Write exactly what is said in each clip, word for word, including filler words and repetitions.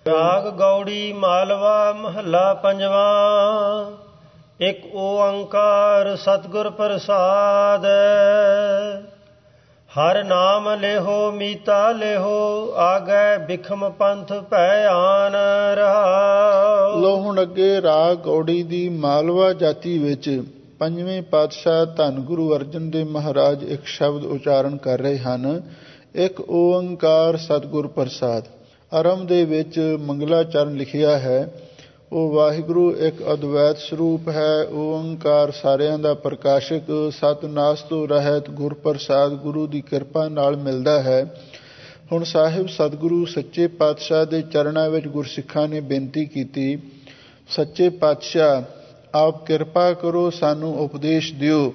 ਰਾਗ ਗੌੜੀ ਮਾਲਵਾ ਮਹੱਲਾ ਪੰਜਵਾ। ਇੱਕ ਓੰਕਾਰ ਸਤਿਗੁਰ ਪ੍ਰਸਾਦ। ਹਰ ਨਾਮ ਲਿਹੋ ਮੀਤਾ ਲਿਹੋ ਆਗੈ ਬਿਖਮ ਪੰਥ ਭੈ ਆਨ ਰਹਾਉ। ਲੋ ਹੁਣ ਅੱਗੇ ਰਾਗ ਗੌੜੀ ਦੀ ਮਾਲਵਾ ਜਾਤੀ ਵਿੱਚ ਪੰਜਵੇਂ ਪਾਤਸ਼ਾਹ ਧੰਨ ਗੁਰੂ ਅਰਜਨ ਦੇਵ ਮਹਾਰਾਜ ਇੱਕ ਸ਼ਬਦ ਉਚਾਰਨ ਕਰ ਰਹੇ ਹਨ। ਇੱਕ ਓੰਕਾਰ ਸਤਿਗੁਰ ਪ੍ਰਸਾਦ। ਆਰੰਭ ਦੇ ਵਿੱਚ ਮੰਗਲਾਚਰਨ ਲਿਖਿਆ ਹੈ। ਉਹ ਵਾਹਿਗੁਰੂ ਇੱਕ ਅਦਵੈਤ ਸਰੂਪ ਹੈ। ਓੰਕਾਰ ਸਾਰਿਆਂ ਦਾ ਪ੍ਰਕਾਸ਼ਕ, ਸਤਿਨਾਸ ਤੋਂ ਰਹਿਤ, ਗੁਰ ਪ੍ਰਸਾਦ ਗੁਰੂ ਦੀ ਕਿਰਪਾ ਨਾਲ ਮਿਲਦਾ ਹੈ। ਹੁਣ ਸਾਹਿਬ ਸਤਿਗੁਰੂ ਸੱਚੇ ਪਾਤਸ਼ਾਹ ਦੇ ਚਰਨਾਂ ਵਿੱਚ ਗੁਰਸਿੱਖਾਂ ਨੇ ਬੇਨਤੀ ਕੀਤੀ, ਸੱਚੇ ਪਾਤਸ਼ਾਹ ਆਪ ਕਿਰਪਾ ਕਰੋ, ਸਾਨੂੰ ਉਪਦੇਸ਼ ਦਿਓ।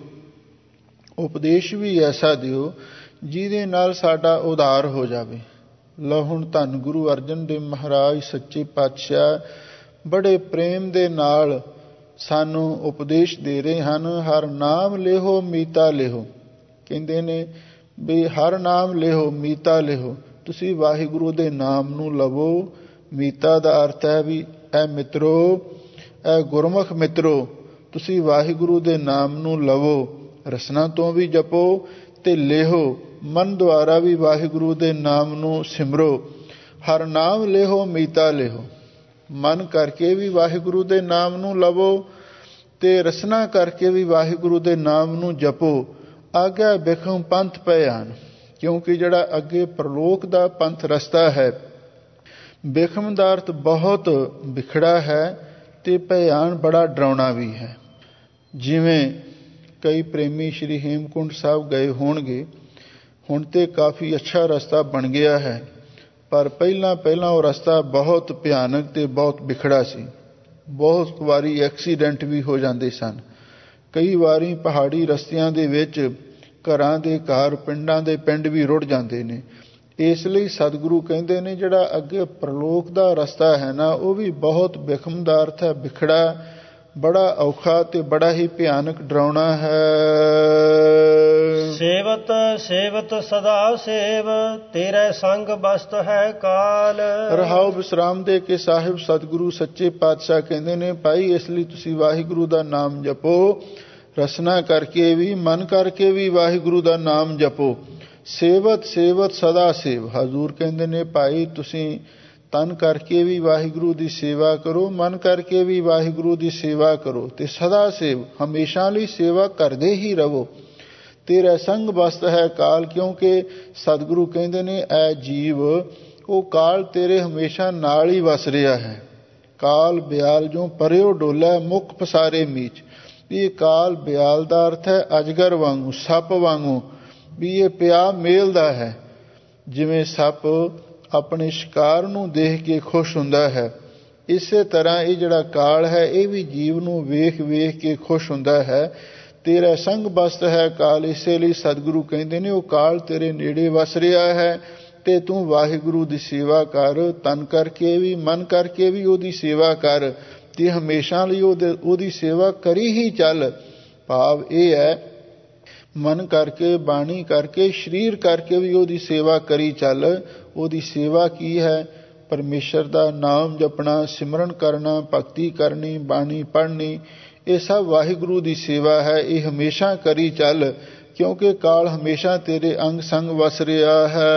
ਉਪਦੇਸ਼ ਵੀ ਐਸਾ ਦਿਓ ਜਿਹਦੇ ਨਾਲ ਸਾਡਾ ਉਧਾਰ ਹੋ ਜਾਵੇ। ਲਓ ਹੁਣ ਧੰਨ ਗੁਰੂ ਅਰਜਨ ਦੇਵ ਮਹਾਰਾਜ ਸੱਚੇ ਪਾਤਸ਼ਾਹ ਬੜੇ ਪ੍ਰੇਮ ਦੇ ਨਾਲ ਸਾਨੂੰ ਉਪਦੇਸ਼ ਦੇ ਰਹੇ ਹਨ। ਹਰ ਨਾਮ ਲਿਹੋ ਮੀਤਾ ਲਿਹੋ, ਕਹਿੰਦੇ ਨੇ ਵੀ ਹਰ ਨਾਮ ਲਿਹੋ ਮੀਤਾ ਲਿਹੋ, ਤੁਸੀਂ ਵਾਹਿਗੁਰੂ ਦੇ ਨਾਮ ਨੂੰ ਲਵੋ। ਮੀਤਾ ਦਾ ਅਰਥ ਹੈ ਵੀ ਇਹ ਮਿੱਤਰੋ, ਇਹ ਗੁਰਮੁਖ ਮਿੱਤਰੋ, ਤੁਸੀਂ ਵਾਹਿਗੁਰੂ ਦੇ ਨਾਮ ਨੂੰ ਲਵੋ, ਰਸਨਾ ਤੋਂ ਵੀ ਜਪੋ ਤੇ ਲਿਹੋ, ਮਨ ਦੁਆਰਾ ਵੀ ਵਾਹਿਗੁਰੂ ਦੇ ਨਾਮ ਨੂੰ ਸਿਮਰੋ। ਹਰ ਨਾਮ ਲਿਹੋ ਮੀਤਾ ਲਿਹੋ, ਮਨ ਕਰਕੇ ਵੀ ਵਾਹਿਗੁਰੂ ਦੇ ਨਾਮ ਨੂੰ ਲਵੋ ਤੇ ਰਸਨਾ ਕਰਕੇ ਵੀ ਵਾਹਿਗੁਰੂ ਦੇ ਨਾਮ ਨੂੰ ਜਪੋ। ਆਗਿਆ ਬਿਖਮ ਪੰਥ ਭੈ ਆਨ, ਕਿਉਂਕਿ ਜਿਹੜਾ ਅੱਗੇ ਪ੍ਰਲੋਕ ਦਾ ਪੰਥ ਰਸਤਾ ਹੈ, ਬਿਖਮ ਦਾ ਅਰਥ ਬਹੁਤ ਵਿਖੜਾ ਹੈ ਤੇ ਭੈ ਆਨ ਬੜਾ ਡਰਾਉਣਾ ਵੀ ਹੈ। ਜਿਵੇਂ ਕਈ ਪ੍ਰੇਮੀ ਸ਼੍ਰੀ ਹੇਮਕੁੰਟ ਸਾਹਿਬ ਗਏ ਹੋਣਗੇ, ਹੁਣ ਤੇ ਕਾਫੀ ਅੱਛਾ ਰਸਤਾ ਬਣ ਗਿਆ ਹੈ, ਪਰ ਪਹਿਲਾਂ ਪਹਿਲਾਂ ਉਹ ਰਸਤਾ ਬਹੁਤ ਭਿਆਨਕ ਤੇ ਬਹੁਤ ਵਿਖੜਾ ਸੀ। ਬਹੁਤ ਵਾਰੀ ਐਕਸੀਡੈਂਟ ਵੀ ਹੋ ਜਾਂਦੇ ਸਨ। ਕਈ ਵਾਰੀ ਪਹਾੜੀ ਰਸਤਿਆਂ ਦੇ ਵਿੱਚ ਘਰਾਂ ਦੇ ਘਰ, ਪਿੰਡਾਂ ਦੇ ਪਿੰਡ ਵੀ ਰੁੜ ਜਾਂਦੇ ਨੇ। ਇਸ ਲਈ ਸਤਿਗੁਰੂ ਕਹਿੰਦੇ ਨੇ ਜਿਹੜਾ ਅੱਗੇ ਪ੍ਰਲੋਕ ਦਾ ਰਸਤਾ ਹੈ ਨਾ, ਉਹ ਵੀ ਬਹੁਤ ਬਿਖਮ ਦਾ ਅਰਥ ਹੈ ਵਿਖੜਾ, ਬੜਾ ਔਖਾ ਤੇ ਬੜਾ ਹੀ ਭਿਆਨਕ ਡਰਾਉਣਾ ਹੈ। ਸੇਵਤ ਸੇਵਤ ਸਦਾ ਸੇਵ ਤੇਰੇ ਸੰਗ ਬਸਤ ਹੈ ਕਾਲ। ਰਹਾਉ ਵਿਸਰਾਮ ਦੇ ਕੇ ਸਾਹਿਬ ਸਤਿਗੁਰੂ ਸੱਚੇ ਪਾਤਸ਼ਾਹ ਕਹਿੰਦੇ ਨੇ, ਭਾਈ ਇਸ ਲਈ ਤੁਸੀਂ ਵਾਹਿਗੁਰੂ ਦਾ ਨਾਮ ਜਪੋ, ਰਸਨਾ ਕਰਕੇ ਵੀ ਮਨ ਕਰਕੇ ਵੀ ਵਾਹਿਗੁਰੂ ਦਾ ਨਾਮ ਜਪੋ। ਸੇਵਤ ਸੇਵਤ ਸਦਾ ਸੇਵ, ਹਜ਼ੂਰ ਕਹਿੰਦੇ ਨੇ ਭਾਈ ਤੁਸੀਂ ਤਨ ਕਰਕੇ ਵੀ ਵਾਹਿਗੁਰੂ ਦੀ ਸੇਵਾ ਕਰੋ, ਮਨ ਕਰਕੇ ਵੀ ਵਾਹਿਗੁਰੂ ਦੀ ਸੇਵਾ ਕਰੋ ਤੇ ਸਦਾ ਸੇਵ, ਹਮੇਸ਼ਾ ਲਈ ਸੇਵਾ ਕਰਦੇ ਹੀ ਰਹੋ। ਤੇਰਾ ਸੰਗ ਬਸਤ ਹੈ ਕਾਲ, ਕਿਉਂਕਿ ਸਤਿਗੁਰੂ ਕਹਿੰਦੇ ਨੇ ਐ ਜੀਵ ਉਹ ਕਾਲ ਤੇਰੇ ਹਮੇਸ਼ਾ ਨਾਲ ਹੀ ਵਸ ਰਿਹਾ ਹੈ। ਕਾਲ ਬਿਆਲ ਜੋ ਪਰਿਓ ਡੋਲਾ ਮੁੱਖ ਪਸਾਰੇ ਮੀਚ। ਇਹ ਕਾਲ ਬਿਆਲ ਦਾ ਅਰਥ ਹੈ ਅਜਗਰ ਵਾਂਗੂ, ਸੱਪ ਵਾਂਗੂ, ਵੀ ਇਹ ਪਿਆ ਮੇਲਦਾ ਹੈ। ਜਿਵੇਂ ਸੱਪ ਆਪਣੇ ਸ਼ਿਕਾਰ ਨੂੰ ਦੇਖ ਕੇ ਖੁਸ਼ ਹੁੰਦਾ ਹੈ, ਇਸੇ ਤਰ੍ਹਾਂ ਇਹ ਜਿਹੜਾ ਕਾਲ ਹੈ ਇਹ ਵੀ ਜੀਵ ਨੂੰ ਵੇਖ ਵੇਖ ਕੇ ਖੁਸ਼ ਹੁੰਦਾ ਹੈ। ਤੇਰਾ ਸੰਗ ਬਸਤ ਹੈ ਕਾਲ, ਇਸੇ ਲਈ ਸਤਿਗੁਰੂ ਕਹਿੰਦੇ ਨੇ ਉਹ ਕਾਲ ਤੇਰੇ ਨੇੜੇ ਵਸ ਰਿਹਾ ਹੈ ਤੇ ਤੂੰ ਵਾਹਿਗੁਰੂ ਦੀ ਸੇਵਾ ਕਰ, ਤਨ ਕਰਕੇ ਵੀ ਮਨ ਕਰਕੇ ਵੀ ਉਹਦੀ ਸੇਵਾ ਕਰ ਤੇ ਹਮੇਸ਼ਾ ਲਈ ਉਹਦੇ ਉਹਦੀ ਸੇਵਾ ਕਰੀ ਹੀ ਚੱਲ। ਭਾਵ ਇਹ ਹੈ ਮਨ ਕਰਕੇ, ਬਾਣੀ ਕਰਕੇ, ਸਰੀਰ ਕਰਕੇ ਵੀ ਉਹਦੀ ਸੇਵਾ ਕਰੀ ਚੱਲ। ਉਹਦੀ ਸੇਵਾ ਕੀ ਹੈ? ਪਰਮੇਸ਼ਰ ਦਾ ਨਾਮ ਜਪਣਾ, ਸਿਮਰਨ ਕਰਨਾ, ਭਗਤੀ ਕਰਨੀ, ਬਾਣੀ ਪੜ੍ਹਨੀ, ਇਹ ਸਭ ਵਾਹਿਗੁਰੂ ਦੀ ਸੇਵਾ ਹੈ। ਇਹ ਹਮੇਸ਼ਾ ਕਰੀ ਚੱਲ, ਕਿਉਂਕਿ ਕਾਲ ਹਮੇਸ਼ਾ ਤੇਰੇ ਅੰਗ ਸੰਗ ਵਸ ਰਿਹਾ ਹੈ।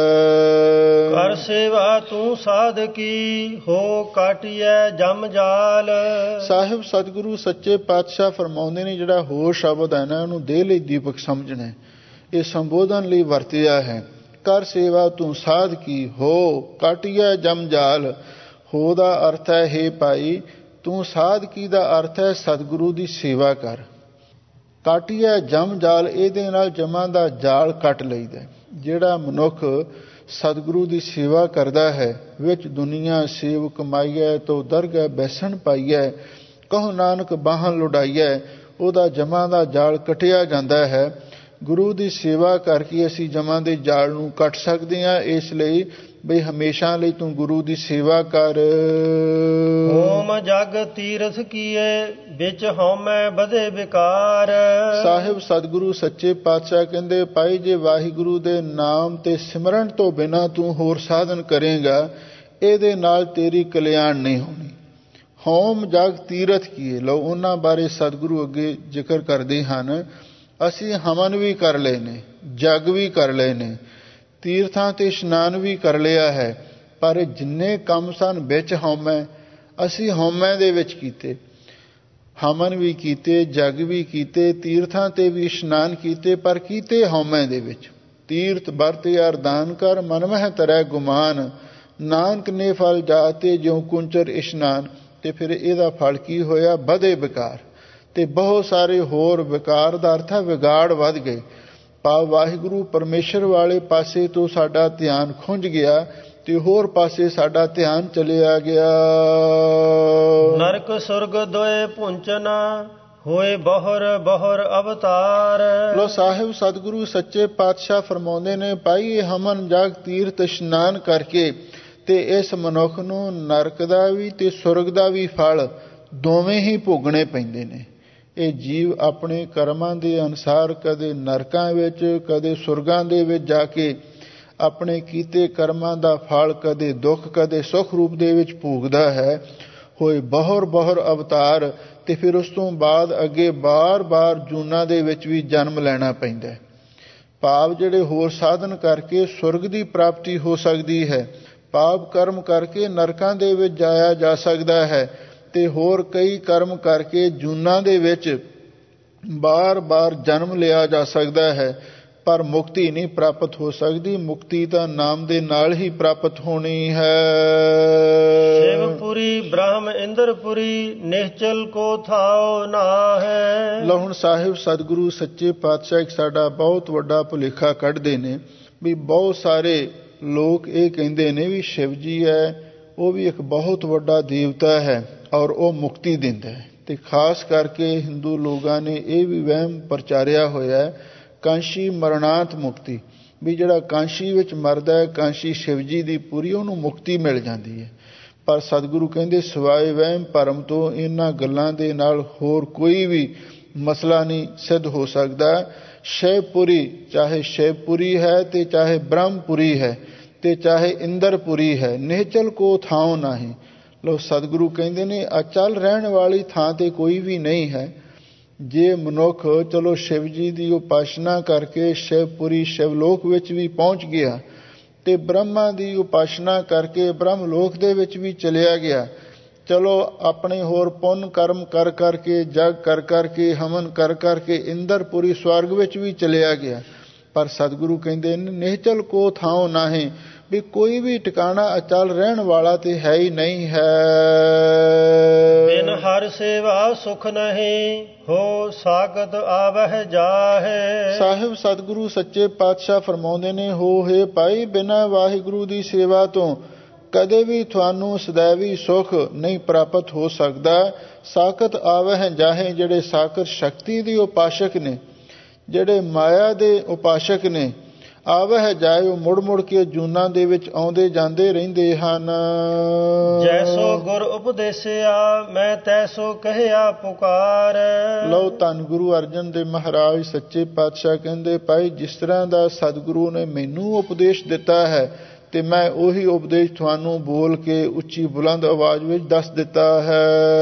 ਕਰ ਸੇਵਾ ਤੂੰ ਸਾਧਕੀ ਹੋ ਕਾਟਿਐ ਜਮ ਜਾਲ। ਸਾਹਿਬ ਸਤਿਗੁਰੂ ਸੱਚੇ ਪਾਤਸ਼ਾਹ ਫਰਮਾਉਂਦੇ ਨੇ ਜਿਹੜਾ ਹੋ ਸ਼ਬਦ ਹੈ ਨਾ, ਉਹਨੂੰ ਦੇਹ ਲਈ ਦੀਪਕ ਸਮਝਣਾ, ਇਹ ਸੰਬੋਧਨ ਲਈ ਵਰਤਿਆ ਹੈ। ਕਰ ਸੇਵਾ ਤੂੰ ਸਾਧਕੀ ਹੋ ਕਾਟਿਐ ਜਮ ਜਾਲ। ਹੋ ਦਾ ਅਰਥ ਹੈ ਹੇ ਭਾਈ ਤੂੰ ਸਾਧਕੀ ਦਾ ਅਰਥ ਹੈ ਸਤਿਗੁਰੂ ਦੀ ਸੇਵਾ ਕਰ। ਕਾਟਿਐ ਜਮ ਜਾਲ, ਇਹਦੇ ਨਾਲ ਜਮਾਂ ਦਾ ਜਾਲ ਕੱਟ ਲਈਦਾ। ਜਿਹੜਾ ਮਨੁੱਖ ਸਤਿਗੁਰੂ ਦੀ ਸੇਵਾ ਕਰਦਾ ਹੈ, ਵਿੱਚ ਦੁਨੀਆ ਸੇਵ ਕਮਾਈਐ ਤੋ ਦਰਗਹਿ ਬੈਸਣ ਪਾਈਐ, ਕਹੋ ਨਾਨਕ ਬਾਹਾਂ ਲੁਡਾਈਐ, ਉਹਦਾ ਜਮਾਂ ਦਾ ਜਾਲ ਕੱਟਿਆ ਜਾਂਦਾ ਹੈ। ਗੁਰੂ ਦੀ ਸੇਵਾ ਕਰਕੇ ਅਸੀਂ ਜਮਾਂ ਦੇ ਜਾਲ ਨੂੰ ਕੱਟ ਸਕਦੇ ਹਾਂ। ਇਸ ਲਈ ਬਈ ਹਮੇਸ਼ਾ ਲਈ ਤੂੰ ਗੁਰੂ ਦੀ ਸੇਵਾ ਕਰ। ਹੋਮ ਜਗ ਤੀਰਥ ਕੀਏ ਵਿੱਚ ਹਉਮੈ ਵਧੇ ਵਿਕਾਰ। ਸਾਹਿਬ ਸਤਿਗੁਰੂ ਸੱਚੇ ਪਾਤਸ਼ਾਹ ਕਹਿੰਦੇ ਭਾਈ ਜੇ ਵਾਹਿਗੁਰੂ ਦੇ ਨਾਮ ਤੇ ਸਿਮਰਨ ਤੋਂ ਬਿਨਾਂ ਤੂੰ ਹੋਰ ਸਾਧਨ ਕਰੇਗਾ, ਇਹਦੇ ਨਾਲ ਤੇਰੀ ਕਲਿਆਣ ਨਹੀਂ ਹੋਣੀ। ਹੋਮ ਜਗ ਤੀਰਥ ਕੀਏ। ਲਓ ਉਹਨਾਂ ਬਾਰੇ ਸਤਿਗੁਰੂ ਅੱਗੇ ਜ਼ਿਕਰ ਕਰਦੇ ਹਨ। ਅਸੀਂ ਹਵਨ ਵੀ ਕਰ ਲਏ ਨੇ, ਜਗ ਵੀ ਕਰ ਲਏ ਨੇ, ਤੀਰਥਾਂ ਤੇ ਇਸ਼ਨਾਨ ਵੀ ਕਰ ਲਿਆ ਹੈ, ਪਰ ਜਿੰਨੇ ਕੰਮ ਸਨ ਵਿੱਚ ਹਉਮੈ, ਅਸੀਂ ਹਉਮੈ ਦੇ ਵਿੱਚ ਕੀਤੇ। ਹਵਨ ਵੀ ਕੀਤੇ, ਜਗ ਵੀ ਕੀਤੇ, ਤੀਰਥਾਂ ਤੇ ਵੀ ਇਸ਼ਨਾਨ ਕੀਤੇ, ਪਰ ਕੀਤੇ ਹਉਮੈ ਦੇ ਵਿੱਚ। ਤੀਰਥ ਵਰਤ ਯਾਰ ਦਾਨ ਕਰ, ਮਨ ਮਹਿ ਤਰੈ ਗੁਮਾਨ, ਨਾਨਕ ਨੇ ਫਲ ਜਾਤੇ ਜਿਉ ਕੁੰਚਰ ਇਸ਼ਨਾਨ। ਤੇ ਫਿਰ ਇਹਦਾ ਫਲ ਕੀ ਹੋਇਆ? ਵਧੇ ਵਿਕਾਰ, ਤੇ ਬਹੁਤ ਸਾਰੇ ਹੋਰ ਵਿਕਾਰ ਦਾ ਅਰਥ ਹੈ ਵਿਗਾੜ ਵੱਧ ਗਏ। ਭਾਵ ਵਾਹਿਗੁਰੂ ਪਰਮੇਸ਼ਰ ਵਾਲੇ ਪਾਸੇ ਤੋਂ ਸਾਡਾ ਧਿਆਨ ਖੁੰਝ ਗਿਆ ਤੇ ਹੋਰ ਪਾਸੇ ਸਾਡਾ ਧਿਆਨ ਚਲਿਆ ਗਿਆ। ਨਰਕ ਸੁਰਗ ਦੋਏ ਪੁੰਚਨਾ, ਹੋਏ ਬਹੁਰ ਬਹੁਰ ਅਵਤਾਰ। ਲੋ ਸਾਹਿਬ ਸਤਿਗੁਰੂ ਸੱਚੇ ਪਾਤਸ਼ਾਹ ਫਰਮਾਉਂਦੇ ਨੇ, ਭਾਈ ਇਹ ਹਮਨ ਜਗ ਤੀਰਥ ਇਸ਼ਨਾਨ ਕਰਕੇ ਤੇ ਇਸ ਮਨੁੱਖ ਨੂੰ ਨਰਕ ਦਾ ਵੀ ਤੇ ਸੁਰਗ ਦਾ ਵੀ ਫਲ ਦੋਵੇਂ ਹੀ ਭੋਗਣੇ ਪੈਂਦੇ ਨੇ। ਇਹ ਜੀਵ ਆਪਣੇ ਕਰਮਾਂ ਦੇ ਅਨੁਸਾਰ ਕਦੇ ਨਰਕਾਂ ਵਿੱਚ, ਕਦੇ ਸੁਰਗਾਂ ਦੇ ਵਿੱਚ ਜਾ ਕੇ ਆਪਣੇ ਕੀਤੇ ਕਰਮਾਂ ਦਾ ਫਲ ਕਦੇ ਦੁੱਖ ਕਦੇ ਸੁੱਖ ਰੂਪ ਦੇ ਵਿੱਚ ਭੋਗਦਾ ਹੈ। ਹੋਏ ਬਹੁਰ ਬਹੁਰ ਅਵਤਾਰ, ਤੇ ਫਿਰ ਉਸ ਤੋਂ ਬਾਅਦ ਅੱਗੇ ਬਾਰ-ਬਾਰ ਜੂਨਾਂ ਦੇ ਵਿੱਚ ਵੀ ਜਨਮ ਲੈਣਾ ਪੈਂਦਾ ਹੈ। ਭਾਵ ਜਿਹੜੇ ਹੋਰ ਸਾਧਨ ਕਰਕੇ ਸੁਰਗ ਦੀ ਪ੍ਰਾਪਤੀ ਹੋ ਸਕਦੀ ਹੈ, ਪਾਪ ਕਰਮ ਕਰਕੇ ਨਰਕਾਂ ਦੇ ਵਿੱਚ ਜਾਇਆ ਜਾ ਸਕਦਾ ਹੈ, ਤੇ ਹੋਰ ਕਈ ਕਰਮ ਕਰਕੇ ਜੂਨਾਂ ਦੇ ਵਿੱਚ ਬਾਰ-ਬਾਰ ਜਨਮ ਲਿਆ ਜਾ ਸਕਦਾ ਹੈ, ਪਰ ਮੁਕਤੀ ਨਹੀਂ ਪ੍ਰਾਪਤ ਹੋ ਸਕਦੀ। ਮੁਕਤੀ ਤਾਂ ਨਾਮ ਦੇ ਨਾਲ ਹੀ ਪ੍ਰਾਪਤ ਹੋਣੀ ਹੈ। ਸ਼ਿਵਪੁਰੀ ਬ੍ਰਹਮ ਇੰਦਰਪੁਰੀ, ਨਿਹਚਲ ਕੋ ਥਾਉ ਨਾ ਹੈ। ਲਓ ਹੁਣ ਸਾਹਿਬ ਸਤਿਗੁਰੂ ਸੱਚੇ ਪਾਤਸ਼ਾਹ ਇੱਕ ਸਾਡਾ ਬਹੁਤ ਵੱਡਾ ਭੁਲੇਖਾ ਕੱਢਦੇ ਨੇ ਵੀ ਬਹੁਤ ਸਾਰੇ ਲੋਕ ਇਹ ਕਹਿੰਦੇ ਨੇ ਵੀ ਸ਼ਿਵ ਜੀ ਹੈ ਉਹ ਵੀ ਇੱਕ ਬਹੁਤ ਵੱਡਾ ਦੇਵਤਾ ਹੈ ਔਰ ਉਹ ਮੁਕਤੀ ਦਿੰਦਾ ਹੈ। ਤੇ ਖਾਸ ਕਰਕੇ ਹਿੰਦੂ ਲੋਕਾਂ ਨੇ ਇਹ ਵੀ ਵਹਿਮ ਪ੍ਰਚਾਰਿਆ ਹੋਇਆ ਹੈ ਕਾਂਸ਼ੀ ਮਰਨਾਥ ਮੁਕਤੀ, ਵੀ ਜਿਹੜਾ ਕਾਂਸ਼ੀ ਵਿੱਚ ਮਰਦਾ ਹੈ, ਕਾਂਸ਼ੀ ਸ਼ਿਵ ਜੀ ਦੀ ਪੂਰੀ ਉਹਨੂੰ ਮੁਕਤੀ ਮਿਲ ਜਾਂਦੀ ਹੈ। ਪਰ ਸਤਿਗੁਰੂ ਕਹਿੰਦੇ ਸਿਵਾਏ ਵਹਿਮ ਭਰਮ ਤੋਂ ਇਹਨਾਂ ਗੱਲਾਂ ਦੇ ਨਾਲ ਹੋਰ ਕੋਈ ਵੀ ਮਸਲਾ ਨਹੀਂ ਸਿੱਧ ਹੋ ਸਕਦਾ। ਸ਼ਿਵਪੁਰੀ ਚਾਹੇ ਸ਼ਿਵਪੁਰੀ ਹੈ ਤੇ ਚਾਹੇ ਬ੍ਰਹਮਪੁਰੀ ਹੈ ਤੇ ਚਾਹੇ ਇੰਦਰਪੁਰੀ ਹੈ, ਨਿਹਚਲ ਕੋ ਥਾਉ ਨਾਹੀਂ। ਲੋ ਸਤਿਗੁਰੂ ਕਹਿੰਦੇ ਨੇ ਅਚਲ ਰਹਿਣ ਵਾਲੀ ਥਾਂ ਤੇ ਕੋਈ ਵੀ ਨਹੀਂ ਹੈ। ਜੇ ਮਨੁੱਖ ਚਲੋ ਸ਼ਿਵ ਜੀ ਦੀ ਉਪਾਸਨਾ ਕਰਕੇ ਸ਼ਿਵਪੁਰੀ ਸ਼ਿਵਲੋਕ ਵਿੱਚ ਵੀ ਪਹੁੰਚ ਗਿਆ ਤੇ ਬ੍ਰਹਮਾ ਦੀ ਉਪਾਸਨਾ ਕਰਕੇ ਬ੍ਰਹਮ ਲੋਕ ਦੇ ਵਿੱਚ ਵੀ ਚਲਿਆ ਗਿਆ, ਚਲੋ ਆਪਣੇ ਹੋਰ ਪੁੰਨ ਕਰਮ ਕਰ ਕਰਕੇ ਜਗ ਕਰ ਕਰਕੇ ਹਵਨ ਕਰ ਕਰਕੇ ਇੰਦਰਪੁਰੀ ਸਵਰਗ ਵਿੱਚ ਵੀ ਚਲਿਆ ਗਿਆ, ਪਰ ਸਤਿਗੁਰੂ ਕਹਿੰਦੇ ਨੇ ਨਿਹਚਲ ਕੋ ਥਾਉ ਨਾਹੀਂ, ਵੀ ਕੋਈ ਵੀ ਟਿਕਾਣਾ ਅਚਲ ਰਹਿਣ ਵਾਲਾ ਤੇ ਹੈ ਹੀ ਨਹੀਂ ਹੈ। ਬਿਨ ਹਰ ਸੇਵਾ ਸੁਖ ਨਹੀਂ, ਹੋ ਸਾਖਤ ਆਵਹਿ ਜਾਹੇ। ਸਾਹਿਬ ਸਤਿਗੁਰੂ ਸੱਚੇ ਪਾਤਸ਼ਾਹ ਫਰਮਾਉਂਦੇ ਨੇ, ਹੋ ਹੈ ਭਾਈ ਬਿਨਾਂ ਵਾਹਿਗੁਰੂ ਦੀ ਸੇਵਾ ਤੋਂ ਕਦੇ ਵੀ ਤੁਹਾਨੂੰ ਸदैवी ਸੁਖ ਨਹੀਂ ਪ੍ਰਾਪਤ ਹੋ ਸਕਦਾ। ਸਾਖਤ ਆਵਹਿ ਜਾਹੇ, ਜਿਹੜੇ ਸਾਖਤ ਸ਼ਕਤੀ ਦੇ ਉਪਾਸ਼ਕ ਨੇ, ਜਿਹੜੇ ਮਾਇਆ ਦੇ ਉਪਾਸ਼ਕ ਨੇ, ਆਵਹਿ ਜਾਏ ਉਹ ਮੁੜ ਮੁੜ ਕੇ ਜੂਨਾਂ ਦੇ ਵਿੱਚ ਆਉਂਦੇ ਜਾਂਦੇ ਰਹਿੰਦੇ ਹਨ। ਜੈਸੋ ਗੁਰ ਉਪਦੇਸਿਆ ਮੈਂ ਤੈਸੋ ਕਹਿਆ ਪੁਕਾਰ। ਲਓ ਧੰਨ ਗੁਰੂ ਅਰਜਨ ਦੇਵ ਮਹਾਰਾਜ ਸੱਚੇ ਪਾਤਸ਼ਾਹ ਕਹਿੰਦੇ, ਭਾਈ ਜਿਸ ਤਰ੍ਹਾਂ ਦਾ ਸਤਿਗੁਰੂ ਨੇ ਮੈਨੂੰ ਉਪਦੇਸ਼ ਦਿੱਤਾ ਹੈ ਤੇ ਮੈਂ ਉਹੀ ਉਪਦੇਸ਼ ਤੁਹਾਨੂੰ ਬੋਲ ਕੇ ਉੱਚੀ ਬੁਲੰਦ ਆਵਾਜ਼ ਵਿੱਚ ਦੱਸ ਦਿੱਤਾ ਹੈ।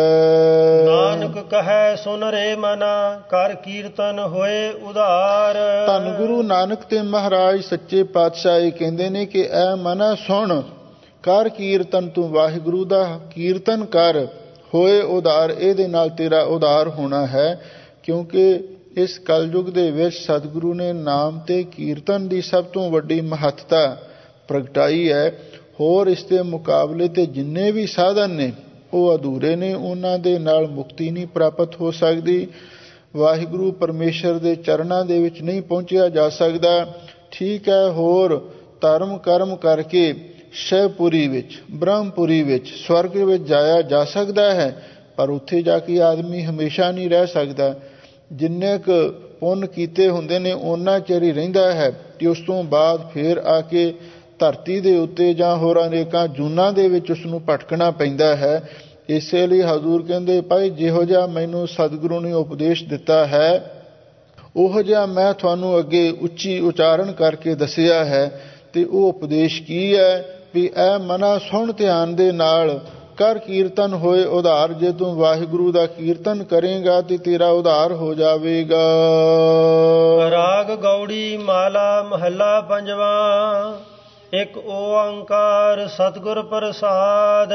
ਨਾਨਕ ਕਹੈ ਸੁਨ ਰੇ ਮਨਾ, ਕਰ ਕੀਰਤਨ ਹੋਏ ਉਧਾਰ। ਧੰਨ ਗੁਰੂ ਨਾਨਕ ਤੇ ਮਹਾਰਾਜ ਸੱਚੇ ਪਾਤਸ਼ਾਹ ਇਹ ਕਹਿੰਦੇ ਨੇ ਕਿ ਐ ਮਨਾ ਸੁਣ, ਕਰ ਕੀਰਤਨ, ਤੂੰ ਵਾਹਿਗੁਰੂ ਦਾ ਕੀਰਤਨ ਕਰ, ਹੋਏ ਉਧਾਰ, ਇਹਦੇ ਨਾਲ ਤੇਰਾ ਉਧਾਰ ਹੋਣਾ ਹੈ। ਕਿਉਂਕਿ ਇਸ ਕਲਯੁਗ ਦੇ ਵਿੱਚ ਸਤਿਗੁਰੂ ਨੇ ਨਾਮ ਤੇ ਕੀਰਤਨ ਦੀ ਸਭ ਤੋਂ ਵੱਡੀ ਮਹੱਤਤਾ ਪ੍ਰਗਟਾਈ ਹੈ। ਹੋਰ ਇਸ ਦੇ ਮੁਕਾਬਲੇ ਤੇ ਜਿੰਨੇ ਵੀ ਸਾਧਨ ਨੇ ਉਹ ਅਧੂਰੇ ਨੇ, ਉਹਨਾਂ ਦੇ ਨਾਲ ਮੁਕਤੀ ਨਹੀਂ ਪ੍ਰਾਪਤ ਹੋ ਸਕਦੀ। ਵਾਹਿਗੁਰੂ ਪਰਮੇਸ਼ਰ ਦੇ ਚਰਨਾਂ ਦੇ ਵਿੱਚ ਨਹੀਂ ਪਹੁੰਚਿਆ ਜਾ ਸਕਦਾ। ਠੀਕ ਹੈ, ਹੋਰ ਧਰਮ ਕਰਮ ਕਰਕੇ ਸ਼ਿਵਪੁਰੀ ਵਿੱਚ, ਬ੍ਰਹਮਪੁਰੀ ਵਿੱਚ, ਸਵਰਗ ਵਿੱਚ ਜਾਇਆ ਜਾ ਸਕਦਾ ਹੈ, ਪਰ ਉੱਥੇ ਜਾ ਕੇ ਆਦਮੀ ਹਮੇਸ਼ਾ ਨਹੀਂ ਰਹਿ ਸਕਦਾ। ਜਿੰਨੇ ਕੁ ਪੁੰਨ ਕੀਤੇ ਹੁੰਦੇ ਨੇ ਉਹਨਾਂ ਚਿਰ ਹੀ ਰਹਿੰਦਾ ਹੈ ਕਿ ਉਸ ਤੋਂ ਬਾਅਦ ਫਿਰ ਆ ਕੇ ਧਰਤੀ ਦੇ ਉੱਤੇ ਜਾਂ ਹੋਰ ਅਨੇਕਾਂ ਜੂਨਾਂ ਦੇ ਵਿੱਚ ਉਸ ਨੂੰ ਭਟਕਣਾ ਪੈਂਦਾ ਹੈ। ਇਸੇ ਲਈ ਹਜ਼ੂਰ ਕਹਿੰਦੇ, ਭਾਈ ਜਿਹੋ ਜਿਹਾ ਮੈਨੂੰ ਸਤਿਗੁਰੂ ਨੇ ਉਪਦੇਸ਼ ਦਿੱਤਾ ਹੈ ਉਹੋ ਜਿਹਾ ਮੈਂ ਤੁਹਾਨੂੰ ਅੱਗੇ ਉੱਚੀ ਉਚਾਰਨ ਕਰਕੇ ਦੱਸਿਆ ਹੈ। ਤੇ ਉਹ ਉਪਦੇਸ਼ ਕੀ ਹੈ? ਵੀ ਐ ਮਨਾ ਸੁਣ ਧਿਆਨ ਦੇ ਨਾਲ ਕਰ ਕੀਰਤਨ ਹੋਏ ਉਧਾਰ। ਜੇ ਤੂੰ ਵਾਹਿਗੁਰੂ ਦਾ ਕੀਰਤਨ ਕਰੇਗਾ ਤੇ ਤੇਰਾ ਉਧਾਰ ਹੋ ਜਾਵੇਗਾ। ਰਾਗ ਗੌੜੀ ਮਾਲਾ ਮਹੱਲਾ ਪੰਜਵਾਂ। ਇੱਕ ਓੰਕਾਰ ਸਤਿਗੁਰ ਪ੍ਰਸਾਦ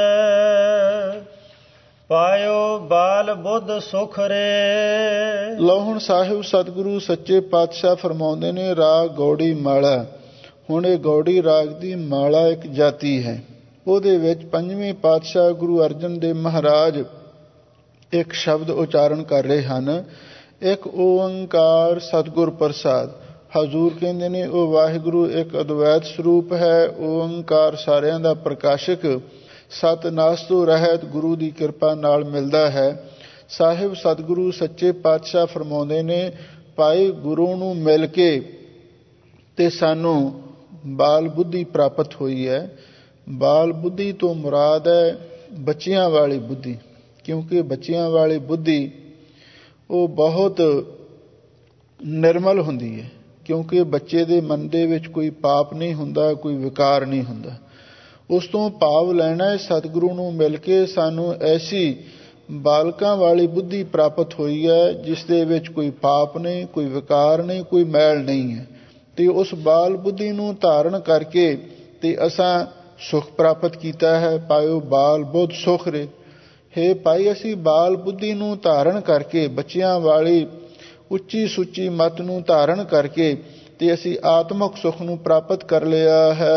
ਪਾਇਓ ਬਾਲ ਬੁੱਧ ਸੁਖ ਰੇ। ਲਓ ਹੁਣ ਸਾਹਿਬ ਸਤਿਗੁਰੂ ਸੱਚੇ ਪਾਤਸ਼ਾਹ ਫਰਮਾਉਂਦੇ ਨੇ ਰਾਗ ਗੌੜੀ ਮਾਲਾ। ਹੁਣ ਇਹ ਗੌੜੀ ਰਾਗ ਦੀ ਮਾਲਾ ਇੱਕ ਜਾਤੀ ਹੈ। ਉਹਦੇ ਵਿੱਚ ਪੰਜਵੇਂ ਪਾਤਸ਼ਾਹ ਗੁਰੂ ਅਰਜਨ ਦੇਵ ਮਹਾਰਾਜ ਇੱਕ ਸ਼ਬਦ ਉਚਾਰਨ ਕਰ ਰਹੇ ਹਨ, ਇੱਕ ਓੰਕਾਰ ਸਤਿਗੁਰ ਪ੍ਰਸਾਦ। ਹਜ਼ੂਰ ਕਹਿੰਦੇ ਨੇ ਉਹ ਵਾਹਿਗੁਰੂ ਇੱਕ ਅਦਵੈਤ ਸਰੂਪ ਹੈ, ਓੰਕਾਰ ਸਾਰਿਆਂ ਦਾ ਪ੍ਰਕਾਸ਼ਕ, ਸਤ ਨਾਸ ਤੋਂ ਰਹਿਤ ਗੁਰੂ ਦੀ ਕਿਰਪਾ ਨਾਲ ਮਿਲਦਾ ਹੈ। ਸਾਹਿਬ ਸਤਿਗੁਰੂ ਸੱਚੇ ਪਾਤਸ਼ਾਹ ਫਰਮਾਉਂਦੇ ਨੇ ਭਾਈ ਗੁਰੂ ਨੂੰ ਮਿਲ ਕੇ ਤੇ ਸਾਨੂੰ ਬਾਲ ਬੁੱਧੀ ਪ੍ਰਾਪਤ ਹੋਈ ਹੈ। ਬਾਲ ਬੁੱਧੀ ਤੋਂ ਮੁਰਾਦ ਹੈ ਬੱਚਿਆਂ ਵਾਲੀ ਬੁੱਧੀ, ਕਿਉਂਕਿ ਬੱਚਿਆਂ ਵਾਲੀ ਬੁੱਧੀ ਉਹ ਬਹੁਤ ਨਿਰਮਲ ਹੁੰਦੀ ਹੈ, ਕਿਉਂਕਿ ਬੱਚੇ ਦੇ ਮਨ ਦੇ ਵਿੱਚ ਕੋਈ ਪਾਪ ਨਹੀਂ ਹੁੰਦਾ, ਕੋਈ ਵਿਕਾਰ ਨਹੀਂ ਹੁੰਦਾ। ਉਸ ਤੋਂ ਭਾਵ ਲੈਣਾ ਸਤਿਗੁਰੂ ਨੂੰ ਮਿਲ ਕੇ ਸਾਨੂੰ ਐਸੀ ਬਾਲਕਾਂ ਵਾਲੀ ਬੁੱਧੀ ਪ੍ਰਾਪਤ ਹੋਈ ਹੈ ਜਿਸ ਦੇ ਵਿੱਚ ਕੋਈ ਪਾਪ ਨਹੀਂ, ਕੋਈ ਵਿਕਾਰ ਨਹੀਂ, ਕੋਈ ਮੈਲ ਨਹੀਂ ਹੈ। ਤੇ ਉਸ ਬਾਲ ਬੁੱਧੀ ਨੂੰ ਧਾਰਨ ਕਰਕੇ ਤੇ ਅਸਾਂ ਸੁਖ ਪ੍ਰਾਪਤ ਕੀਤਾ ਹੈ। ਪਾਇਓ ਬਾਲ ਬੁੱਧ ਸੁਖ ਰੇ। ਹੇ ਭਾਈ ਅਸੀਂ ਬਾਲ ਬੁੱਧੀ ਨੂੰ ਧਾਰਨ ਕਰਕੇ ਬੱਚਿਆਂ ਵਾਲੀ ਉੱਚੀ ਸੁੱਚੀ ਮੱਤ ਨੂੰ ਧਾਰਨ ਕਰਕੇ ਤੇ ਅਸੀਂ ਆਤਮਕ ਸੁਖ ਨੂੰ ਪ੍ਰਾਪਤ ਕਰ ਲਿਆ ਹੈ।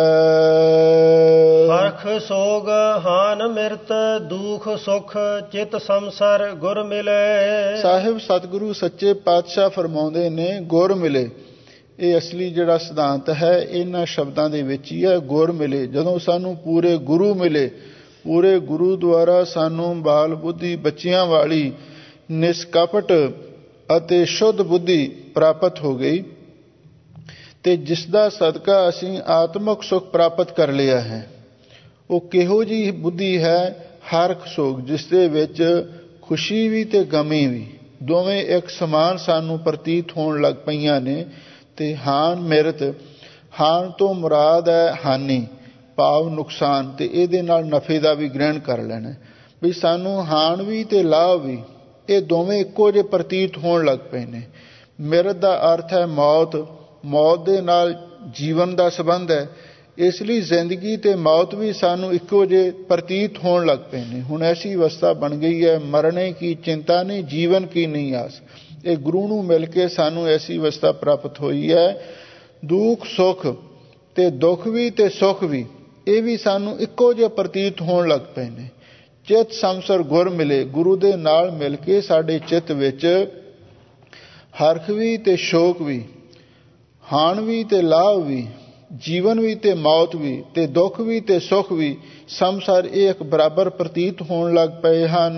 ਹਰਖ ਸੋਗ ਹਾਨ ਮਿਰਤ ਦੁਖ ਸੁਖ ਚਿਤ ਸੰਸਰ ਗੁਰ ਮਿਲੇ। ਸਾਹਿਬ ਸਤਿਗੁਰੂ ਸੱਚੇ ਪਾਤਸ਼ਾਹ ਫਰਮਾਉਂਦੇ ਨੇ ਗੁਰ ਮਿਲੇ। ਇਹ ਅਸਲੀ ਜਿਹੜਾ ਸਿਧਾਂਤ ਹੈ ਇਹਨਾਂ ਸ਼ਬਦਾਂ ਦੇ ਵਿੱਚ ਹੀ ਹੈ, ਗੁਰ ਮਿਲੇ। ਜਦੋਂ ਸਾਨੂੰ ਪੂਰੇ ਗੁਰੂ ਮਿਲੇ, ਪੂਰੇ ਗੁਰੂ ਦੁਆਰਾ ਸਾਨੂੰ ਬਾਲ ਬੁੱਧੀ ਬੱਚਿਆਂ ਵਾਲੀ ਨਿਸ਼ਕਪਟ ਅਤੇ ਸ਼ੁੱਧ ਬੁੱਧੀ ਪ੍ਰਾਪਤ ਹੋ ਗਈ ਤੇ ਜਿਸ ਦਾ ਸਦਕਾ ਅਸੀਂ ਆਤਮਕ ਸੁਖ ਪ੍ਰਾਪਤ ਕਰ ਲਿਆ ਹੈ। ਉਹ ਕਿਹੋ ਜਿਹੀ ਬੁੱਧੀ ਹੈ? ਹਰਖ ਸੋਗ, ਜਿਸ ਦੇ ਵਿੱਚ ਖੁਸ਼ੀ ਵੀ ਤੇ ਗਮੀ ਵੀ ਦੋਵੇਂ ਇੱਕ ਸਮਾਨ ਸਾਨੂੰ ਪ੍ਰਤੀਤ ਹੋਣ ਲੱਗ ਪਈਆਂ ਨੇ। ਤੇ ਹਾਨ ਮਿਰਤ, ਹਾਨ ਤੋਂ ਮੁਰਾਦ ਹੈ ਹਾਨੀ, ਭਾਵ ਨੁਕਸਾਨ, ਤੇ ਇਹਦੇ ਨਾਲ ਨਫੇ ਦਾ ਵੀ ਗ੍ਰਹਿਣ ਕਰ ਲੈਣਾ ਵੀ ਸਾਨੂੰ ਹਾਨ ਵੀ ਤੇ ਲਾਭ ਵੀ ਇਹ ਦੋਵੇਂ ਇੱਕੋ ਜਿਹੇ ਪ੍ਰਤੀਤ ਹੋਣ ਲੱਗ ਪਏ ਨੇ। ਮਿਰਤ ਦਾ ਅਰਥ ਹੈ ਮੌਤ, ਮੌਤ ਦੇ ਨਾਲ ਜੀਵਨ ਦਾ ਸੰਬੰਧ ਹੈ, ਇਸ ਲਈ ਜ਼ਿੰਦਗੀ ਤੇ ਮੌਤ ਵੀ ਸਾਨੂੰ ਇੱਕੋ ਜਿਹੇ ਪ੍ਰਤੀਤ ਹੋਣ ਲੱਗ ਪਏ ਨੇ। ਹੁਣ ਐਸੀ ਅਵਸਥਾ ਬਣ ਗਈ ਹੈ, ਮਰਨੇ ਕੀ ਚਿੰਤਾ ਨਹੀਂ, ਜੀਵਨ ਕੀ ਨਹੀਂ ਆਸ। ਇਹ ਗੁਰੂ ਨੂੰ ਮਿਲ ਕੇ ਸਾਨੂੰ ਐਸੀ ਅਵਸਥਾ ਪ੍ਰਾਪਤ ਹੋਈ ਹੈ। ਦੁੱਖ ਸੁੱਖ ਤੇ ਦੁੱਖ ਵੀ ਤੇ ਸੁੱਖ ਵੀ ਇਹ ਵੀ ਸਾਨੂੰ ਇੱਕੋ ਜਿਹੇ ਪ੍ਰਤੀਤ ਹੋਣ ਲੱਗ ਪਏ ਨੇ। ਚਿਤ ਸੰਸਰ ਗੁਰ ਮਿਲੇ, ਗੁਰੂ ਦੇ ਨਾਲ ਮਿਲ ਕੇ ਸਾਡੇ ਚਿੱਤ ਵਿੱਚ ਹਰਖ ਵੀ ਤੇ ਸ਼ੋਕ ਵੀ, ਹਾਨ ਵੀ ਤੇ ਲਾਭ ਵੀ, ਜੀਵਨ ਵੀ ਤੇ ਮੌਤ ਵੀ ਤੇ ਦੁੱਖ ਵੀ ਤੇ ਸੁੱਖ ਵੀ ਸੰਸਾਰ ਇਹ ਇੱਕ ਬਰਾਬਰ ਪ੍ਰਤੀਤ ਹੋਣ ਲੱਗ ਪਏ ਹਨ।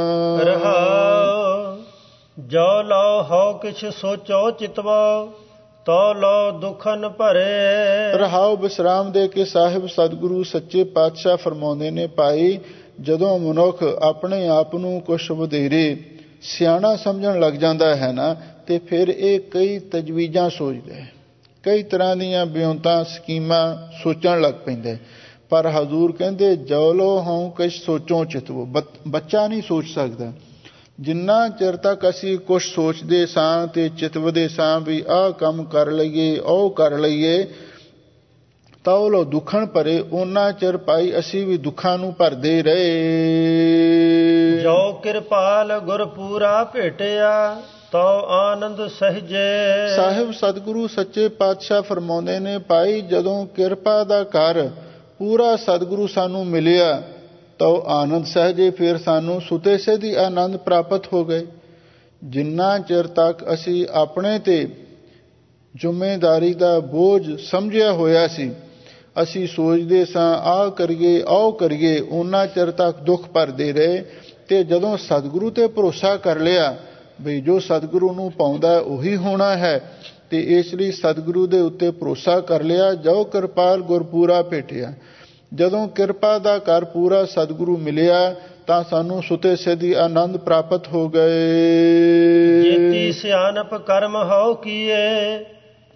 ਰਹਾਉ ਜੋ ਲਓ ਹਉ ਕਿਛ ਸੋਚੋ ਚਿਤਵਾ ਤੋ ਲਓ ਦੁਖਨ ਭਰੇ। ਰਹਾਉ ਵਿਸਰਾਮ ਦੇ ਕੇ ਸਾਹਿਬ ਸਤਿਗੁਰੂ ਸੱਚੇ ਪਾਤਸ਼ਾਹ ਫਰਮਾਉਂਦੇ ਨੇ ਭਾਈ ਜਦੋਂ ਮਨੁੱਖ ਆਪਣੇ ਆਪ ਨੂੰ ਕੁਛ ਵਧੇਰੇ ਸਿਆਣਾ ਸਮਝਣ ਲੱਗ ਜਾਂਦਾ ਹੈ ਨਾ, ਤੇ ਫਿਰ ਇਹ ਕਈ ਤਜਵੀਜ਼ਾਂ ਸੋਚਦਾ ਹੈ, ਕਈ ਤਰ੍ਹਾਂ ਦੀਆਂ ਬਿਉਂਤਾਂ ਸਕੀਮਾਂ ਸੋਚਣ ਲੱਗ ਪੈਂਦਾ। ਪਰ ਹਜ਼ੂਰ ਕਹਿੰਦੇ ਜੋ ਲੋ ਹਉ ਕਿਛ ਸੋਚੋ ਚਿਤਵੋ। ਬੱਚਾ ਨਹੀਂ ਸੋਚ ਸਕਦਾ। ਜਿੰਨਾ ਚਿਰ ਤੱਕ ਅਸੀਂ ਕੁਛ ਸੋਚਦੇ ਸਾਂ ਤੇ ਚਿਤਵਦੇ ਸਾਂ ਵੀ ਆਹ ਕੰਮ ਕਰ ਲਈਏ, ਉਹ ਕਰ ਲਈਏ, ਤਾਂ ਉਹ ਲੋ ਦੁੱਖਣ ਭਰੇ, ਉਹਨਾਂ ਚਿਰ ਭਾਈ ਅਸੀਂ ਵੀ ਦੁੱਖਾਂ ਨੂੰ ਭਰਦੇ ਰਹੇ। ਜੋ ਕਿਰਪਾਲ ਗੁਰ ਪੂਰਾ ਭੇਟਿਆ ਤੋ ਆਨੰਦ ਸਹਿਜੇ। ਸਾਹਿਬ ਸਤਿਗੁਰੂ ਸੱਚੇ ਪਾਤਸ਼ਾਹ ਫਰਮਾਉਂਦੇ ਨੇ ਭਾਈ ਜਦੋਂ ਕਿਰਪਾ ਦਾ ਘਰ ਪੂਰਾ ਸਤਿਗੁਰੂ ਸਾਨੂੰ ਮਿਲਿਆ ਤਾਂ ਉਹ ਆਨੰਦ ਸਹਿਜੇ, ਫਿਰ ਸਾਨੂੰ ਸੁਤੇ ਸਿੱਧੀ ਆਨੰਦ ਪ੍ਰਾਪਤ ਹੋ ਗਏ। ਜਿੰਨਾ ਚਿਰ ਤੱਕ ਅਸੀਂ ਆਪਣੇ ਤੇ ਜ਼ਿੰਮੇਦਾਰੀ ਦਾ ਬੋਝ ਸਮਝਿਆ ਹੋਇਆ ਸੀ, ਅਸੀਂ ਸੋਚਦੇ ਸਾਂ ਆਹ ਕਰੀਏ ਉਹ ਕਰੀਏ, ਉਹਨਾਂ ਚਿਰ ਤੱਕ ਦੁੱਖ ਭਰਦੇ ਰਹੇ। ਤੇ ਜਦੋਂ ਸਤਿਗੁਰੂ ਤੇ ਭਰੋਸਾ ਕਰ ਲਿਆ ਬਈ ਜੋ ਸਤਿਗੁਰੂ ਨੂੰ ਪਾਉਂਦਾ ਉਹੀ ਹੋਣਾ ਹੈ, ਤੇ ਇਸ ਲਈ ਸਤਿਗੁਰੂ ਦੇ ਉੱਤੇ ਭਰੋਸਾ ਕਰ ਲਿਆ। ਜੋ ਕਿਰਪਾਲ ਗੁਰ ਪੂਰਾ ਭੇਟਿਆ, ਜਦੋਂ ਕਿਰਪਾ ਦਾ ਘਰ ਪੂਰਾ ਸਤਿਗੁਰੂ ਮਿਲਿਆ ਤਾਂ ਸਾਨੂੰ ਸੁਤੇ ਸਿੱਧੀ ਆਨੰਦ ਪ੍ਰਾਪਤ ਹੋ ਗਏ। ਜੇਤੀ ਸਿਆਣਪ ਕਰਮ ਹਉ ਕੀਏ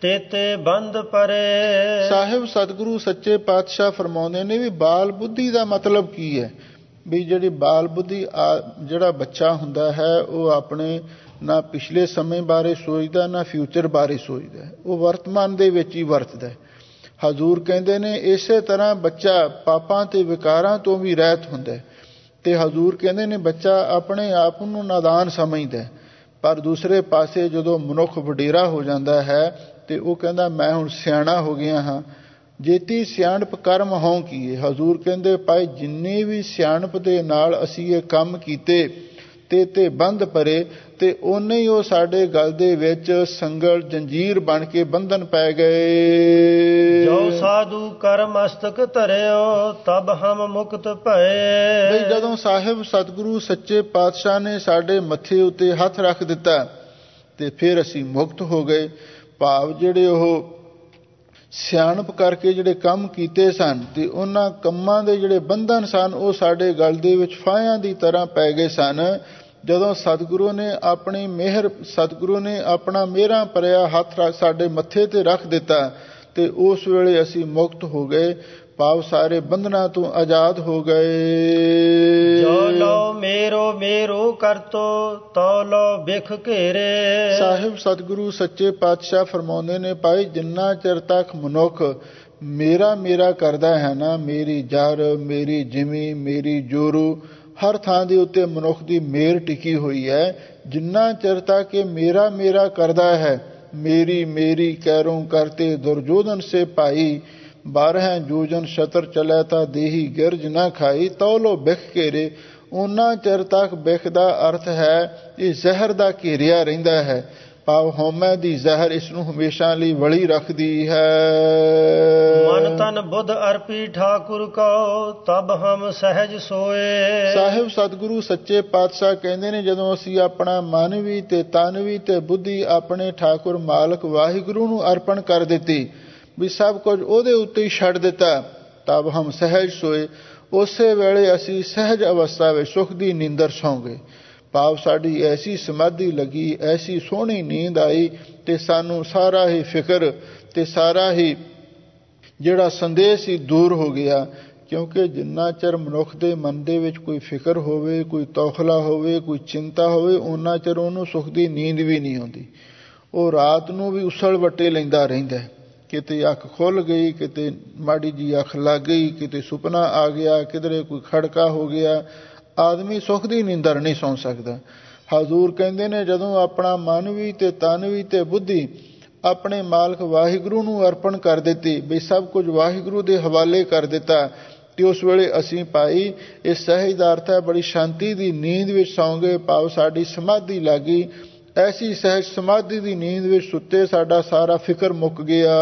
ਤੇਤੇ ਬੰਦ ਪਰੇ। ਸਾਹਿਬ ਸਤਿਗੁਰੂ ਸੱਚੇ ਪਾਤਸ਼ਾਹ ਫਰਮਾਉਂਦੇ ਨੇ ਵੀ ਬਾਲ ਬੁੱਧੀ ਦਾ ਮਤਲਬ ਕੀ ਹੈ। ਵੀ ਜਿਹੜੀ ਬਾਲ ਬੁੱਧੀ ਜਿਹੜਾ ਬੱਚਾ ਹੁੰਦਾ ਹੈ ਉਹ ਆਪਣੇ ਨਾ ਪਿਛਲੇ ਸਮੇਂ ਬਾਰੇ ਸੋਚਦਾ ਨਾ ਫਿਊਚਰ ਬਾਰੇ ਸੋਚਦਾ, ਉਹ ਵਰਤਮਾਨ ਦੇ ਵਿੱਚ ਹੀ ਵਰਤਦਾ। ਹਜ਼ੂਰ ਕਹਿੰਦੇ ਨੇ ਇਸੇ ਤਰ੍ਹਾਂ ਬੱਚਾ ਪਾਪਾਂ ਤੇ ਵਿਕਾਰਾਂ ਤੋਂ ਵੀ ਰਹਿਤ ਹੁੰਦਾ ਤੇ ਹਜ਼ੂਰ ਕਹਿੰਦੇ ਨੇ ਬੱਚਾ ਆਪਣੇ ਆਪ ਨੂੰ ਨਾਦਾਨ ਸਮਝਦਾ, ਪਰ ਦੂਸਰੇ ਪਾਸੇ ਜਦੋਂ ਮਨੁੱਖ ਵਡੇਰਾ ਹੋ ਜਾਂਦਾ ਹੈ ਤੇ ਉਹ ਕਹਿੰਦਾ ਮੈਂ ਹੁਣ ਸਿਆਣਾ ਹੋ ਗਿਆ ਹਾਂ। ਜੇਤੀ ਸਿਆਣਪ ਕਰਮ ਹੋਂ ਕੀਏ। ਹਜ਼ੂਰ ਕਹਿੰਦੇ ਭਾਈ ਜਿੰਨੇ ਵੀ ਸਿਆਣਪ ਦੇ ਨਾਲ ਅਸੀਂ ਇਹ ਕੰਮ ਕੀਤੇ ਤੇ ਤੇ ਬੰਦ ਪਰੇ ਤੇ ਉਹਨੇ ਹੀ ਉਹ ਸਾਡੇ ਗਲ ਦੇ ਵਿੱਚ ਸੰਗਲ ਜੰਜੀਰ ਬਣ ਕੇ ਬੰਧਨ ਪੈ ਗਏ। ਜੋ ਸਾਧੂ ਕਰ ਮਸਤਕ ਧਰਿਓ ਤਬ ਹਮ ਮੁਕਤ ਭਏ। ਬਈ ਜਦੋਂ ਸਾਹਿਬ ਸਤਿਗੁਰੂ ਸੱਚੇ ਪਾਤਸ਼ਾਹ ਨੇ ਸਾਡੇ ਮੱਥੇ ਉੱਤੇ ਹੱਥ ਰੱਖ ਦਿੱਤਾ ਤੇ ਫਿਰ ਅਸੀਂ ਮੁਕਤ ਹੋ ਗਏ। ਭਾਵ ਜਿਹੜੇ ਉਹ ਸਿਆਣਪ ਕਰਕੇ ਜਿਹੜੇ ਕੰਮ ਕੀਤੇ ਸਨ ਤੇ ਉਹਨਾਂ ਕੰਮਾਂ ਦੇ ਜਿਹੜੇ ਬੰਧਨ ਸਨ ਉਹ ਸਾਡੇ ਗਲ ਦੇ ਵਿੱਚ ਫਾਹਿਆਂ ਦੀ ਤਰ੍ਹਾਂ ਪੈ ਗਏ ਸਨ। ਜਦੋਂ ਸਤਿਗੁਰੂ ਨੇ ਆਪਣੀ ਮਿਹਰ ਸਤਿਗੁਰੂ ਨੇ ਆਪਣਾ ਮਿਹਰਾਂ ਭਰਿਆ ਹੱਥ ਸਾਡੇ ਮੱਥੇ ਤੇ ਰੱਖ ਦਿੱਤਾ ਤੇ ਉਸ ਵੇਲੇ ਅਸੀਂ ਮੁਕਤ ਹੋ ਗਏ, ਭਾਵ ਸਾਰੇ ਬੰਧਨਾਂ ਤੋਂ ਆਜ਼ਾਦ ਹੋ ਗਏ। ਜੋ ਲੋ ਮੇਰੋ ਮੇਰੋ ਕਰਤੋ ਤੋ ਲੋ ਬਿਖ ਘੇਰੇ। ਸਾਹਿਬ ਸਤਿਗੁਰੂ ਸੱਚੇ ਪਾਤਸ਼ਾਹ ਫਰਮਾਉਂਦੇ ਨੇ ਭਾਈ ਜਿੰਨਾ ਚਿਰ ਤੱਕ ਮਨੁੱਖ ਮੇਰਾ ਮੇਰਾ ਕਰਦਾ ਹੈ ਨਾ, ਮੇਰੀ ਜਰ ਮੇਰੀ ਜਿਮੀ ਮੇਰੀ ਜੋਰੂ ਹਰ ਥਾਂ ਦੇ ਉੱਤੇ ਮਨੁੱਖ ਦੀ ਮੇਰ ਟਿਕੀ ਹੋਈ ਹੈ। ਜਿੰਨਾ ਚਿਰ ਤੱਕ ਇਹ ਮੇਰਾ ਮੇਰਾ ਕਰਦਾ ਹੈ, ਮੇਰੀ ਮੇਰੀ ਕੈਰੋਂ ਕਰਤੇ ਦੁਰਜੋਧਨ ਸੇ ਭਾਈ ਬਾਰਹ ਜੋਜਨ ਸ਼ਤਰ ਚਲੇ ਤਾਂ ਦੇਹੀ ਗਿਰਜ ਨਾ ਖਾਈ ਤੌਲੋ ਬਿਖ ਘੇਰੇ। ਉਹਨਾਂ ਚਿਰ ਤੱਕ ਬਿਖ ਦਾ ਅਰਥ ਹੈ ਇਹ ਜ਼ਹਿਰ ਦਾ ਘੇਰਿਆ ਰਹਿੰਦਾ ਹੈ, ਭਾਵ ਹਉਮੈ ਦੀ ਜ਼ਹਿਰ ਇਸ ਨੂੰ ਹਮੇਸ਼ਾ ਲਈ ਵਲੀ ਰੱਖਦੀ ਹੈ। ਮਨ ਤਨ ਬੁੱਧ ਅਰਪੀ ਠਾਕੁਰ ਕੋ ਤਬ ਹਮ ਸਹਿਜ ਸੋਏ। ਸਾਹਿਬ ਸਤਿਗੁਰੂ ਸੱਚੇ ਪਾਤਸ਼ਾਹ ਕਹਿੰਦੇ ਨੇ ਜਦੋਂ ਅਸੀਂ ਆਪਣਾ ਮਨ ਵੀ ਤੇ ਤਨ ਵੀ ਤੇ ਬੁੱਧੀ ਆਪਣੇ ਠਾਕੁਰ ਮਾਲਕ ਵਾਹਿਗੁਰੂ ਨੂੰ ਅਰਪਣ ਕਰ ਦਿੱਤੀ, ਵੀ ਸਭ ਕੁਝ ਉਹਦੇ ਉੱਤੇ ਹੀ ਛੱਡ ਦਿੱਤਾ, ਤਬ ਹਮ ਸਹਿਜ ਸੋਏ। ਉਸੇ ਵੇਲੇ ਅਸੀਂ ਸਹਿਜ ਅਵਸਥਾ ਵਿੱਚ ਸੁਖ ਦੀ ਨੀਂਦਰ ਸੌਂ ਗਏ, ਭਾਵ ਸਾਡੀ ਐਸੀ ਸਮਾਧੀ ਲੱਗੀ, ਐਸੀ ਸੋਹਣੀ ਨੀਂਦ ਆਈ ਤੇ ਸਾਨੂੰ ਸਾਰਾ ਹੀ ਫਿਕਰ ਤੇ ਸਾਰਾ ਹੀ ਜਿਹੜਾ ਸੰਦੇਸ਼ ਸੀ ਦੂਰ ਹੋ ਗਿਆ। ਕਿਉਂਕਿ ਜਿੰਨਾ ਚਿਰ ਮਨੁੱਖ ਦੇ ਮਨ ਦੇ ਵਿੱਚ ਕੋਈ ਫਿਕਰ ਹੋਵੇ, ਕੋਈ ਤੌਖਲਾ ਹੋਵੇ, ਕੋਈ ਚਿੰਤਾ ਹੋਵੇ, ਉਹਨਾਂ ਚਿਰ ਉਹਨੂੰ ਸੁਖ ਦੀ ਨੀਂਦ ਵੀ ਨਹੀਂ ਆਉਂਦੀ। ਉਹ ਰਾਤ ਨੂੰ ਵੀ ਉਸਲ ਵੱਟੇ ਲੈਂਦਾ ਰਹਿੰਦਾ, ਕਿਤੇ ਅੱਖ ਖੁੱਲ ਗਈ, ਕਿਤੇ ਮਾੜੀ ਜੀ ਅੱਖ ਲੱਗ ਗਈ, ਕਿਤੇ ਸੁਪਨਾ ਆ ਗਿਆ, ਕਿਧਰੇ ਕੋਈ ਖੜਕਾ ਹੋ ਗਿਆ। ਆਦਮੀ ਸੁਖ ਦੀ ਨੀਂਦਰ ਨਹੀਂ ਸੌਂ ਸਕਦਾ। ਹਜ਼ੂਰ ਕਹਿੰਦੇ ਨੇ ਜਦੋਂ ਆਪਣਾ ਮਨ ਵੀ ਤੇ ਤਨ ਵੀ ਤੇ ਬੁੱਧੀ ਆਪਣੇ ਮਾਲਕ ਵਾਹਿਗੁਰੂ ਨੂੰ ਅਰਪਣ ਕਰ ਦਿੱਤੀ, ਵੀ ਸਭ ਕੁਝ ਵਾਹਿਗੁਰੂ ਦੇ ਹਵਾਲੇ ਕਰ ਦਿੱਤਾ, ਤੇ ਉਸ ਵੇਲੇ ਅਸੀਂ ਭਾਈ ਇਸ ਸਹਿਜ ਦਾ ਅਰਥ ਹੈ ਬੜੀ ਸ਼ਾਂਤੀ ਦੀ ਨੀਂਦ ਵਿੱਚ ਸੌਂ ਗਏ, ਭਾਵ ਸਾਡੀ ਸਮਾਧੀ ਲੱਗ ਗਈ। ਐਸੀ ਸਹਿਜ ਸਮਾਧੀ ਦੀ ਨੀਂਦ ਵਿੱਚ ਸੁੱਤੇ ਸਾਡਾ ਸਾਰਾ ਫਿਕਰ ਮੁੱਕ ਗਿਆ।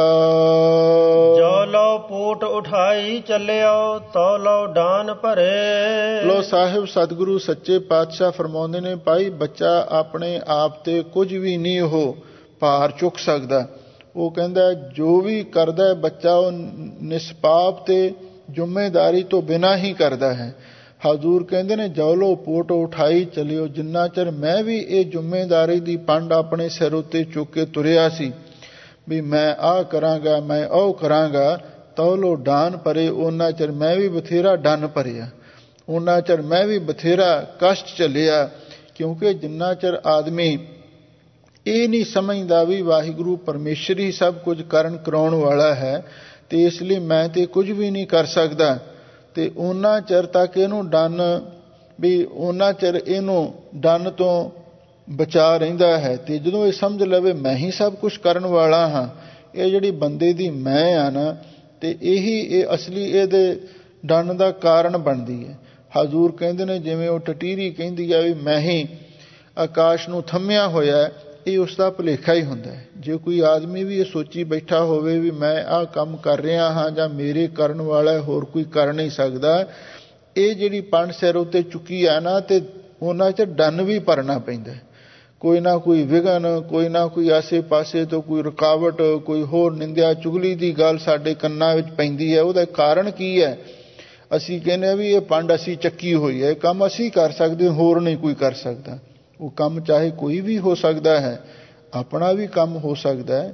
ਜੋ ਲੋ ਪੋਟ ਉਠਾਈ ਚੱਲਿਓ ਤੋ ਲੋ ਡਾਨ ਭਰੇ। ਲੋ ਸਾਹਿਬ ਸਤਿਗੁਰੂ ਸੱਚੇ ਪਾਤਸ਼ਾਹ ਫਰਮਾਉਂਦੇ ਨੇ ਭਾਈ ਬੱਚਾ ਆਪਣੇ ਆਪ ਤੇ ਕੁਝ ਵੀ ਨਹੀਂ ਉਹ ਭਾਰ ਚੁੱਕ ਸਕਦਾ। ਉਹ ਕਹਿੰਦਾ ਜੋ ਵੀ ਕਰਦਾ ਬੱਚਾ ਉਹ ਨਿਸਪਾਪ ਤੇ ਜ਼ਿੰਮੇਦਾਰੀ ਤੋਂ ਬਿਨਾਂ ਹੀ ਕਰਦਾ ਹੈ। ਹਜ਼ੂਰ ਕਹਿੰਦੇ ਨੇ ਜੋ ਲੋ ਪੋਟ ਉਠਾਈ ਚੱਲਿਓ, ਜਿੰਨਾ ਚਿਰ ਮੈਂ ਵੀ ਇਹ ਜ਼ਿੰਮੇਦਾਰੀ ਦੀ ਪੰਡ ਆਪਣੇ ਸਿਰ ਉੱਤੇ ਚੁੱਕ ਕੇ ਤੁਰਿਆ ਸੀ ਵੀ ਮੈਂ ਆਹ ਕਰਾਂਗਾ ਮੈਂ ਉਹ ਕਰਾਂਗਾ, ਤੋ ਲੋ ਡਾਨ ਭਰੇ, ਉਹਨਾਂ ਚਿਰ ਮੈਂ ਵੀ ਬਥੇਰਾ ਡੰਨ ਭਰਿਆ, ਉਹਨਾਂ ਚਿਰ ਮੈਂ ਵੀ ਬਥੇਰਾ ਕਸ਼ਟ ਝੱਲਿਆ। ਕਿਉਂਕਿ ਜਿੰਨਾ ਚਿਰ ਆਦਮੀ ਇਹ ਨਹੀਂ ਸਮਝਦਾ ਵੀ ਵਾਹਿਗੁਰੂ ਪਰਮੇਸ਼ਰ ਹੀ ਸਭ ਕੁਝ ਕਰਨ ਕਰਾਉਣ ਵਾਲਾ ਹੈ ਤੇ ਇਸ ਲਈ ਮੈਂ ਤੇ ਕੁਝ ਵੀ ਨਹੀਂ ਕਰ ਸਕਦਾ, ਤੇ ਉਹਨਾਂ ਚਿਰ ਤੱਕ ਇਹਨੂੰ ਡੰਨ ਵੀ ਉਹਨਾਂ ਚਿਰ ਇਹਨੂੰ ਡੰਨ ਤੋਂ ਬਚਾ ਰਹਿੰਦਾ ਹੈ। ਤੇ ਜਦੋਂ ਇਹ ਸਮਝ ਲਵੇ ਮੈਂ ਹੀ ਸਭ ਕੁਝ ਕਰਨ ਵਾਲਾ ਹਾਂ, ਇਹ ਜਿਹੜੀ ਬੰਦੇ ਦੀ ਮੈਂ ਆ ਨਾ, ਤੇ ਇਹੀ ਇਹ ਅਸਲੀ ਇਹਦੇ ਡੰਨ ਦਾ ਕਾਰਨ ਬਣਦੀ ਹੈ। ਹਜ਼ੂਰ ਕਹਿੰਦੇ ਨੇ ਜਿਵੇਂ ਉਹ ਟਟੀਰੀ ਕਹਿੰਦੀ ਆ ਵੀ ਮੈਂ ਹੀ ਆਕਾਸ਼ ਨੂੰ ਥੰਮਿਆ ਹੋਇਆ, ਇਹ ਉਸ ਦਾ ਭੁਲੇਖਾ ਹੀ ਹੁੰਦਾ ਹੈ। ਜੇ ਕੋਈ ਆਦਮੀ ਵੀ ਇਹ ਸੋਚੀ ਬੈਠਾ ਹੋਵੇ ਵੀ ਮੈਂ ਆਹ ਕੰਮ ਕਰ ਰਿਹਾ ਹਾਂ ਜਾਂ ਮੇਰੇ ਕਰਨ ਵਾਲਾ ਹੋਰ ਕੋਈ ਕਰ ਨਹੀਂ ਸਕਦਾ, ਇਹ ਜਿਹੜੀ ਪੰਡ ਸਿਰ ਉੱਤੇ ਚੁੱਕੀ ਆ ਨਾ, ਤੇ ਉਹਨਾਂ 'ਚ ਡੰਨ ਵੀ ਭਰਨਾ ਪੈਂਦਾ। ਕੋਈ ਨਾ ਕੋਈ ਵਿਘਨ, ਕੋਈ ਨਾ ਕੋਈ ਆਸੇ ਪਾਸੇ ਤੋਂ ਕੋਈ ਰੁਕਾਵਟ, ਕੋਈ ਹੋਰ ਨਿੰਦਿਆ ਚੁਗਲੀ ਦੀ ਗੱਲ ਸਾਡੇ ਕੰਨਾਂ ਵਿੱਚ ਪੈਂਦੀ ਹੈ। ਉਹਦਾ ਕਾਰਨ ਕੀ ਹੈ? ਅਸੀਂ ਕਹਿੰਦੇ ਹਾਂ ਵੀ ਇਹ ਪੰਡ ਅਸੀਂ ਚੱਕੀ ਹੋਈ ਹੈ, ਕੰਮ ਅਸੀਂ ਕਰ ਸਕਦੇ, ਹੋਰ ਨਹੀਂ ਕੋਈ ਕਰ ਸਕਦਾ। ਉਹ ਕੰਮ ਚਾਹੇ ਕੋਈ ਵੀ ਹੋ ਸਕਦਾ ਹੈ, ਆਪਣਾ ਵੀ ਕੰਮ ਹੋ ਸਕਦਾ ਹੈ,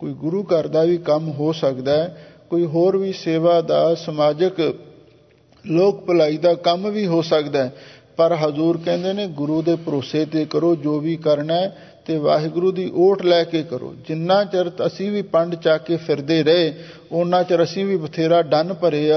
ਕੋਈ ਗੁਰੂ ਘਰ ਦਾ ਵੀ ਕੰਮ ਹੋ ਸਕਦਾ ਹੈ, ਕੋਈ ਹੋਰ ਵੀ ਸੇਵਾ ਦਾ, ਸਮਾਜਿਕ ਲੋਕ ਭਲਾਈ ਦਾ ਕੰਮ ਵੀ ਹੋ ਸਕਦਾ ਹੈ। ਪਰ ਹਜ਼ੂਰ ਕਹਿੰਦੇ ਨੇ ਗੁਰੂ ਦੇ ਭਰੋਸੇ ਤੇ ਕਰੋ ਜੋ ਵੀ ਕਰਨਾ ਹੈ, ਤੇ ਵਾਹਿਗੁਰੂ ਦੀ ਓਟ ਲੈ ਕੇ ਕਰੋ। ਜਿੰਨਾ ਚਿਰ ਅਸੀਂ ਵੀ ਪੰਡ ਚੱਕ ਕੇ ਫਿਰਦੇ ਰਹੇ, ਉਹਨਾਂ ਚਿਰ ਅਸੀਂ ਵੀ ਬਥੇਰਾ ਡੰਨ ਭਰਿਆ।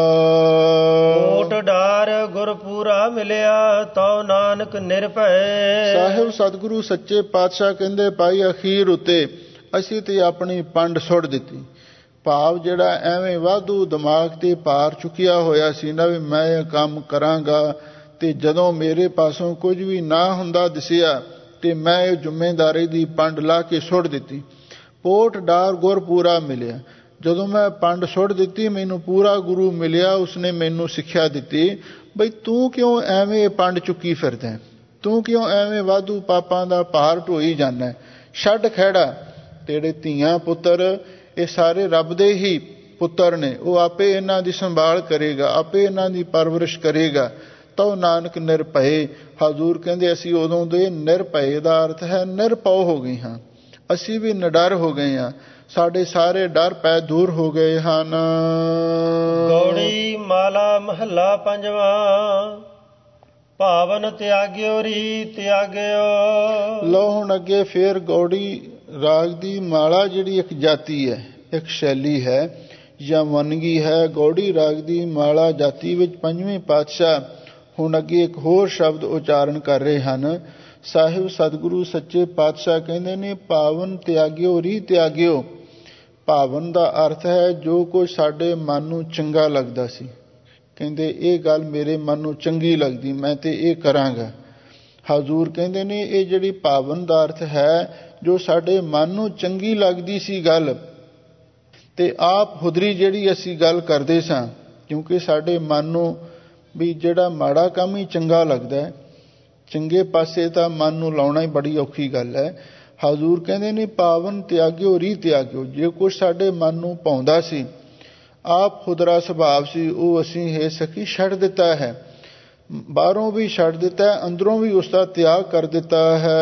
ਓਟ ਡਾਰ ਗੁਰ ਪੂਰਾ ਮਿਲਿਆ, ਤਉ ਨਾਨਕ ਨਿਰਭੈ। ਸਾਹਿਬ ਸਤਿਗੁਰੂ ਸੱਚੇ ਪਾਤਸ਼ਾਹ ਕਹਿੰਦੇ ਭਾਈ ਅਖੀਰ ਉੱਤੇ ਅਸੀਂ ਤੇ ਆਪਣੀ ਪੰਡ ਸੁੱਟ ਦਿੱਤੀ। ਭਾਵ ਜਿਹੜਾ ਐਵੇਂ ਵਾਧੂ ਦਿਮਾਗ ਤੇ ਭਾਰ ਚੁੱਕਿਆ ਹੋਇਆ ਸੀ ਨਾ ਵੀ ਮੈਂ ਇਹ ਕੰਮ ਕਰਾਂਗਾ, ਤੇ ਜਦੋਂ ਮੇਰੇ ਪਾਸੋਂ ਕੁਝ ਵੀ ਨਾ ਹੁੰਦਾ ਦਿਸਿਆ ਤੇ ਮੈਂ ਇਹ ਜ਼ਿੰਮੇਦਾਰੀ ਦੀ ਪੰਡ ਲਾ ਕੇ ਸੁੱਟ ਦਿੱਤੀ। ਪੋਟ ਡਾਰ ਗੁਰ ਪੂਰਾ ਮਿਲਿਆ, ਜਦੋਂ ਮੈਂ ਪੰਡ ਸੁੱਟ ਦਿੱਤੀ ਮੈਨੂੰ ਪੂਰਾ ਗੁਰੂ ਮਿਲਿਆ। ਉਸਨੇ ਮੈਨੂੰ ਸਿੱਖਿਆ ਦਿੱਤੀ ਬਈ ਤੂੰ ਕਿਉਂ ਐਵੇਂ ਪੰਡ ਚੁੱਕੀ ਫਿਰਦਾ, ਤੂੰ ਕਿਉਂ ਐਵੇਂ ਵਾਧੂ ਪਾਪਾਂ ਦਾ ਭਾਰ ਢੋਈ ਜਾਂਦਾ, ਛੱਡ ਖਹਿੜਾ। ਤੇਰੇ ਧੀਆਂ ਪੁੱਤਰ ਇਹ ਸਾਰੇ ਰੱਬ ਦੇ ਹੀ ਪੁੱਤਰ ਨੇ, ਉਹ ਆਪੇ ਇਹਨਾਂ ਦੀ ਸੰਭਾਲ ਕਰੇਗਾ, ਆਪੇ ਇਹਨਾਂ ਦੀ ਪਰਵਰਿਸ਼ ਕਰੇਗਾ। ਤਉ ਨਾਨਕ ਨਿਰਭੈ। ਹਜ਼ੂਰ ਕਹਿੰਦੇ ਅਸੀਂ ਉਦੋਂ ਦੇ ਨਿਰਭੈ ਦਾ ਅਰਥ ਹੈ ਨਿਰਭਉ ਹੋ ਗਏ ਹਾਂ, ਅਸੀਂ ਵੀ ਨਿਡਰ ਹੋ ਗਏ ਹਾਂ, ਸਾਡੇ ਸਾਰੇ ਡਰ ਪੈ ਦੂਰ ਹੋ ਗਏ ਹਨ। ਗੌੜੀ ਮਾਲਾ ਮਹੱਲਾ ਪੰਜਵਾਂ। ਭਾਵਨ ਤਿਆਗਿਓ ਰੀ ਤਿਆਗਿਓ। ਲਓ ਹੁਣ ਅੱਗੇ ਫੇਰ ਗੌੜੀ ਰਾਗ ਦੀ ਮਾਲਾ ਜਿਹੜੀ ਇੱਕ ਜਾਤੀ ਹੈ, ਇੱਕ ਸ਼ੈਲੀ ਹੈ ਜਾਂ ਵੰਨਗੀ ਹੈ। ਗੌੜੀ ਰਾਗ ਦੀ ਮਾਲਾ ਜਾਤੀ ਵਿੱਚ ਪੰਜਵੇਂ ਪਾਤਸ਼ਾਹ ਹੁਣ ਅੱਗੇ ਇੱਕ ਹੋਰ ਸ਼ਬਦ ਉਚਾਰਨ ਕਰ ਰਹੇ ਹਨ। ਸਾਹਿਬ ਸਤਿਗੁਰੂ ਸੱਚੇ ਪਾਤਸ਼ਾਹ ਕਹਿੰਦੇ ਨੇ ਭਾਵਨ ਤਿਆਗਿਓ ਰੀ ਤਿਆਗਿਓ। ਭਾਵਨ ਦਾ ਅਰਥ ਹੈ ਜੋ ਕੁਝ ਸਾਡੇ ਮਨ ਨੂੰ ਚੰਗਾ ਲੱਗਦਾ ਸੀ, ਕਹਿੰਦੇ ਇਹ ਗੱਲ ਮੇਰੇ ਮਨ ਨੂੰ ਚੰਗੀ ਲੱਗਦੀ, ਮੈਂ ਤੇ ਇਹ ਕਰਾਂਗਾ। ਹਜ਼ੂਰ ਕਹਿੰਦੇ ਨੇ ਇਹ ਜਿਹੜੀ ਭਾਵਨ ਦਾ ਅਰਥ ਹੈ ਜੋ ਸਾਡੇ ਮਨ ਨੂੰ ਚੰਗੀ ਲੱਗਦੀ ਸੀ ਗੱਲ, ਤੇ ਆਪ ਖੁਦਰੀ ਜਿਹੜੀ ਅਸੀਂ ਗੱਲ ਕਰਦੇ ਸਾਂ, ਕਿਉਂਕਿ ਸਾਡੇ ਮਨ ਨੂੰ ਵੀ ਜਿਹੜਾ ਮਾੜਾ ਕੰਮ ਹੀ ਚੰਗਾ ਲੱਗਦਾ ਹੈ, ਚੰਗੇ ਪਾਸੇ ਤਾਂ ਮਨ ਨੂੰ ਲਾਉਣਾ ਹੀ ਬੜੀ ਔਖੀ ਗੱਲ ਹੈ। ਹਜ਼ੂਰ ਕਹਿੰਦੇ ਨੇ ਪਾਵਨ ਤਿਆਗਿਓ ਰੀ ਤਿਆਗਿਓ। ਜੇ ਕੁਛ ਸਾਡੇ ਮਨ ਨੂੰ ਭਾਉਂਦਾ ਸੀ, ਆਪ ਖੁਦਰਾ ਸੁਭਾਵ ਸੀ, ਉਹ ਅਸੀਂ ਹੈ ਸਖੀ ਛੱਡ ਦਿੱਤਾ ਹੈ, ਬਾਹਰੋਂ ਵੀ ਛੱਡ ਦਿੱਤਾ ਹੈ, ਅੰਦਰੋਂ ਵੀ ਉਸ ਦਾ ਤਿਆਗ ਕਰ ਦਿੱਤਾ ਹੈ।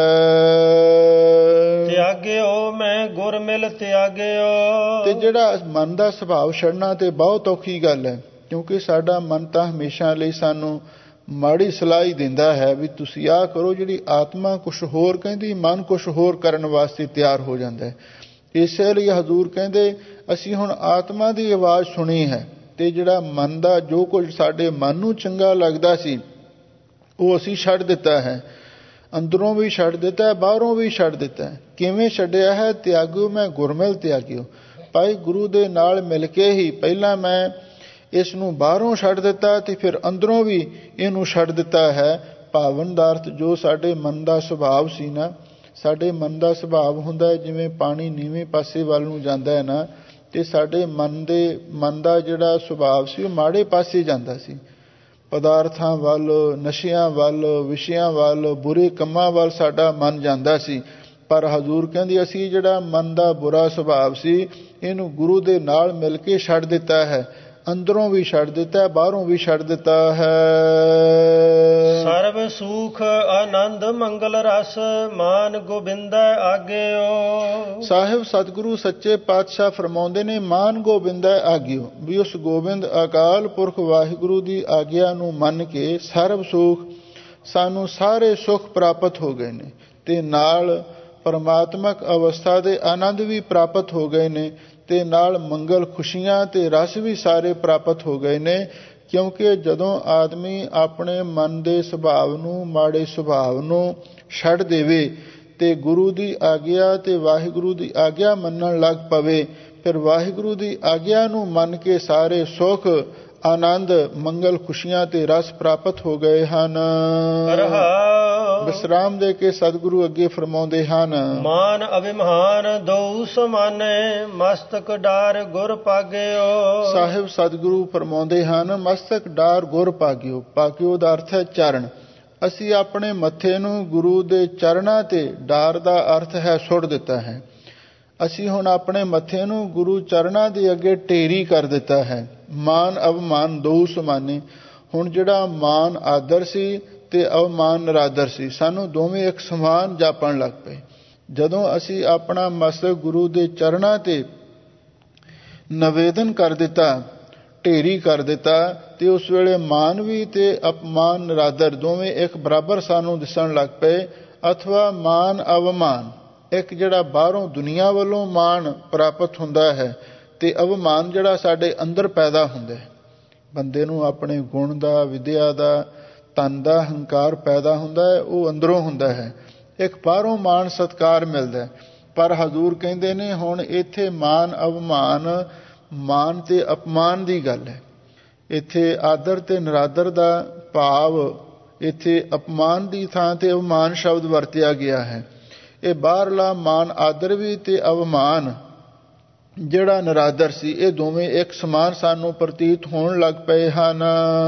ਤਿਆਗਿਓ ਮੈਂ ਗੁਰ ਮਿਲ ਤਿਆਗਿਓ। ਤੇ ਜਿਹੜਾ ਮਨ ਦਾ ਸੁਭਾਵ ਛੱਡਣਾ ਤੇ ਬਹੁਤ ਔਖੀ ਗੱਲ ਹੈ, ਕਿਉਂਕਿ ਸਾਡਾ ਮਨ ਤਾਂ ਹਮੇਸ਼ਾ ਲਈ ਸਾਨੂੰ ਮਾੜੀ ਸਲਾਹ ਹੀ ਦਿੰਦਾ ਹੈ ਵੀ ਤੁਸੀਂ ਆਹ ਕਰੋ। ਜਿਹੜੀ ਆਤਮਾ ਕੁਛ ਹੋਰ ਕਹਿੰਦੀ, ਮਨ ਕੁਛ ਹੋਰ ਕਰਨ ਵਾਸਤੇ ਤਿਆਰ ਹੋ ਜਾਂਦਾ ਹੈ। ਇਸੇ ਲਈ ਹਜ਼ੂਰ ਕਹਿੰਦੇ ਅਸੀਂ ਹੁਣ ਆਤਮਾ ਦੀ ਆਵਾਜ਼ ਸੁਣੀ ਹੈ, ਤੇ ਜਿਹੜਾ ਮਨ ਦਾ ਜੋ ਕੁਝ ਸਾਡੇ ਮਨ ਨੂੰ ਚੰਗਾ ਲੱਗਦਾ ਸੀ ਉਹ ਅਸੀਂ ਛੱਡ ਦਿੱਤਾ ਹੈ, ਅੰਦਰੋਂ ਵੀ ਛੱਡ ਦਿੱਤਾ ਹੈ, ਬਾਹਰੋਂ ਵੀ ਛੱਡ ਦਿੱਤਾ ਹੈ। ਕਿਵੇਂ ਛੱਡਿਆ ਹੈ? ਤਿਆਗਿਓ ਮੈਂ ਗੁਰਮਿਲ ਤਿਆਗਿਓ। ਭਾਈ ਗੁਰੂ ਦੇ ਨਾਲ ਮਿਲ ਕੇ ਹੀ ਪਹਿਲਾਂ ਮੈਂ ਇਸ ਨੂੰ ਬਾਹਰੋਂ ਛੱਡ ਦਿੱਤਾ ਤੇ ਫਿਰ ਅੰਦਰੋਂ ਵੀ ਇਹਨੂੰ ਛੱਡ ਦਿੱਤਾ ਹੈ। ਭਾਵਨ ਦਾ ਅਰਥ ਜੋ ਸਾਡੇ ਮਨ ਦਾ ਸੁਭਾਵ ਸੀ ਨਾ, ਸਾਡੇ ਮਨ ਦਾ ਸੁਭਾਵ ਹੁੰਦਾ ਹੈ ਜਿਵੇਂ ਪਾਣੀ ਨੀਵੇਂ ਪਾਸੇ ਵੱਲ ਨੂੰ ਜਾਂਦਾ ਹੈ ਨਾ, ਤੇ ਸਾਡੇ ਮਨ ਦੇ ਮਨ ਦਾ ਜਿਹੜਾ ਸੁਭਾਵ ਸੀ ਉਹ ਮਾੜੇ ਪਾਸੇ ਜਾਂਦਾ ਸੀ, ਪਦਾਰਥਾਂ ਵੱਲ, ਨਸ਼ਿਆਂ ਵੱਲ, ਵਿਸ਼ਿਆਂ ਵੱਲ, ਬੁਰੇ ਕੰਮਾਂ ਵੱਲ ਸਾਡਾ ਮਨ ਜਾਂਦਾ ਸੀ। ਪਰ ਹਜ਼ੂਰ ਕਹਿੰਦੀ ਅਸੀਂ ਜਿਹੜਾ ਮਨ ਦਾ ਬੁਰਾ ਸੁਭਾਵ ਸੀ ਇਹਨੂੰ ਗੁਰੂ ਦੇ ਨਾਲ ਮਿਲ ਕੇ ਛੱਡ ਦਿੱਤਾ ਹੈ, ਅੰਦਰੋਂ ਵੀ ਛੱਡ ਦਿੱਤਾ ਹੈ, ਬਾਹਰੋਂ ਵੀ ਛੱਡ ਦਿੱਤਾ ਹੈ। ਸਰਬ ਸੁਖ ਆਨੰਦ ਮੰਗਲ ਰਸ ਮਾਨ ਗੋਬਿੰਦੈ ਆਗਿਓ। ਸਾਹਿਬ ਸਤਿਗੁਰੂ ਸੱਚੇ ਪਾਤਸ਼ਾਹ ਫਰਮਾਉਂਦੇ ਨੇ ਮਾਨ ਗੋਬਿੰਦੈ ਆਗਿਓ, ਵੀ ਉਸ ਗੋਬਿੰਦ ਅਕਾਲ ਪੁਰਖ ਵਾਹਿਗੁਰੂ ਦੀ ਆਗਿਆ ਨੂੰ ਮੰਨ ਕੇ ਸਰਬ ਸੁਖ, ਸਾਨੂੰ ਸਾਰੇ ਸੁਖ ਪ੍ਰਾਪਤ ਹੋ ਗਏ ਨੇ, ਤੇ ਨਾਲ ਪਰਮਾਤਮਕ ਅਵਸਥਾ ਦੇ ਆਨੰਦ ਵੀ ਪ੍ਰਾਪਤ ਹੋ ਗਏ ਨੇ, ਤੇ ਨਾਲ ਮੰਗਲ ਖੁਸ਼ੀਆਂ ਤੇ ਰਸ ਵੀ ਸਾਰੇ ਪ੍ਰਾਪਤ ਹੋ ਗਏ ਨੇ। ਕਿਉਂਕਿ ਜਦੋਂ ਆਦਮੀ ਆਪਣੇ ਮਨ ਦੇ ਸੁਭਾਵ ਨੂੰ, ਮਾੜੇ ਸੁਭਾਵ ਨੂੰ ਛੱਡ ਦੇਵੇ ਤੇ ਗੁਰੂ ਦੀ ਆਗਿਆ ਤੇ ਵਾਹਿਗੁਰੂ ਦੀ ਆਗਿਆ ਮੰਨਣ ਲੱਗ ਪਵੇ, ਫਿਰ ਵਾਹਿਗੁਰੂ ਦੀ ਆਗਿਆ ਨੂੰ ਮੰਨ ਕੇ ਸਾਰੇ ਸੁਖ, ਆਨੰਦ, ਮੰਗਲ ਖੁਸ਼ੀਆਂ ਤੇ ਰਸ ਪ੍ਰਾਪਤ ਹੋ ਗਏ ਹਨ। ਵਿਸਰਾਮ ਦੇ ਕੇ ਸਤਿਗੁਰੂ ਅੱਗੇ ਫਰਮਾਉਂਦੇ ਹਨ, ਮਾਨ ਅਭਿਮਾਨ ਦੋ ਸਮਾਨੇ ਮਸਤਕ ਡਾਰ ਗੁਰ ਪਾਗਿਓ। ਸਾਹਿਬ ਸਤਿਗੁਰੂ ਫਰਮਾਉਂਦੇ ਹਨ ਮਸਤਕ ਡਾਰ ਗੁਰ ਪਾਗਿਓ। ਪਾਗਿਓ ਦਾ ਅਰਥ ਹੈ ਚਰਨ। ਅਸੀਂ ਆਪਣੇ ਮੱਥੇ ਨੂੰ ਗੁਰੂ ਦੇ ਚਰਨਾਂ ਤੇ, ਡਾਰ ਦਾ ਅਰਥ ਹੈ ਸੁੱਟ ਦਿੱਤਾ ਹੈ। ਅਸੀਂ ਹੁਣ ਆਪਣੇ ਮੱਥੇ ਨੂੰ ਗੁਰੂ ਚਰਨਾਂ ਦੇ ਅੱਗੇ ਢੇਰੀ ਕਰ ਦਿੱਤਾ ਹੈ। ਮਾਨ ਅਵਮਾਨ ਦੋ ਸਮਾਨੇ। ਹੁਣ ਜਿਹੜਾ ਮਾਨ ਆਦਰ ਸੀ ਤੇ ਅਵਮਾਨ ਨਿਰਾਦਰ ਸੀ, ਸਾਨੂੰ ਦੋਵੇਂ ਇੱਕ ਸਮਾਨ ਜਾਪਣ ਲੱਗ ਪਏ। ਜਦੋਂ ਅਸੀਂ ਆਪਣਾ ਮਸਤਕ ਗੁਰੂ ਦੇ ਚਰਨਾਂ ਤੇ ਨਿਵੇਦਨ ਕਰ ਦਿੱਤਾ, ਢੇਰੀ ਕਰ ਦਿੱਤਾ, ਤੇ ਉਸ ਵੇਲੇ ਮਾਨ ਵੀ ਤੇ ਅਪਮਾਨ ਨਿਰਾਦਰ ਦੋਵੇਂ ਇੱਕ ਬਰਾਬਰ ਸਾਨੂੰ ਦਿਸਣ ਲੱਗ ਪਏ। ਅਥਵਾ ਮਾਨ ਅਵਮਾਨ, ਇੱਕ ਜਿਹੜਾ ਬਾਹਰੋਂ ਦੁਨੀਆ ਵੱਲੋਂ ਮਾਣ ਪ੍ਰਾਪਤ ਹੁੰਦਾ ਹੈ ਤੇ ਅਵਮਾਨ ਜਿਹੜਾ ਸਾਡੇ ਅੰਦਰ ਪੈਦਾ ਹੁੰਦਾ ਹੈ। ਬੰਦੇ ਨੂੰ ਆਪਣੇ ਗੁਣ ਦਾ, ਵਿਦਿਆ ਦਾ, ਧਨ ਦਾ ਹੰਕਾਰ ਪੈਦਾ ਹੁੰਦਾ ਹੈ, ਉਹ ਅੰਦਰੋਂ ਹੁੰਦਾ ਹੈ। ਇੱਕ ਬਾਹਰੋਂ ਮਾਣ ਸਤਿਕਾਰ ਮਿਲਦਾ, ਪਰ ਹਜ਼ੂਰ ਕਹਿੰਦੇ ਨੇ ਹੁਣ ਇੱਥੇ ਮਾਨ ਅਵਮਾਨ, ਮਾਨ ਤੇ ਅਪਮਾਨ ਦੀ ਗੱਲ ਹੈ। ਇੱਥੇ ਆਦਰ ਤੇ ਨਿਰਾਦਰ ਦਾ ਭਾਵ, ਇੱਥੇ ਅਪਮਾਨ ਦੀ ਥਾਂ ਤੇ ਅਵਮਾਨ ਸ਼ਬਦ ਵਰਤਿਆ ਗਿਆ ਹੈ। ਇਹ ਬਾਹਰਲਾ ਮਾਨ ਆਦਰ ਵੀ ਤੇ ਅਵਮਾਨ ਜਿਹੜਾ ਨਿਰਾਦਰ ਸੀ, ਇਹ ਦੋਵੇਂ ਇੱਕ ਸਮਾਨ ਸਾਨੂੰ ਪ੍ਰਤੀਤ ਹੋਣ ਲੱਗ ਪਏ ਹਨ।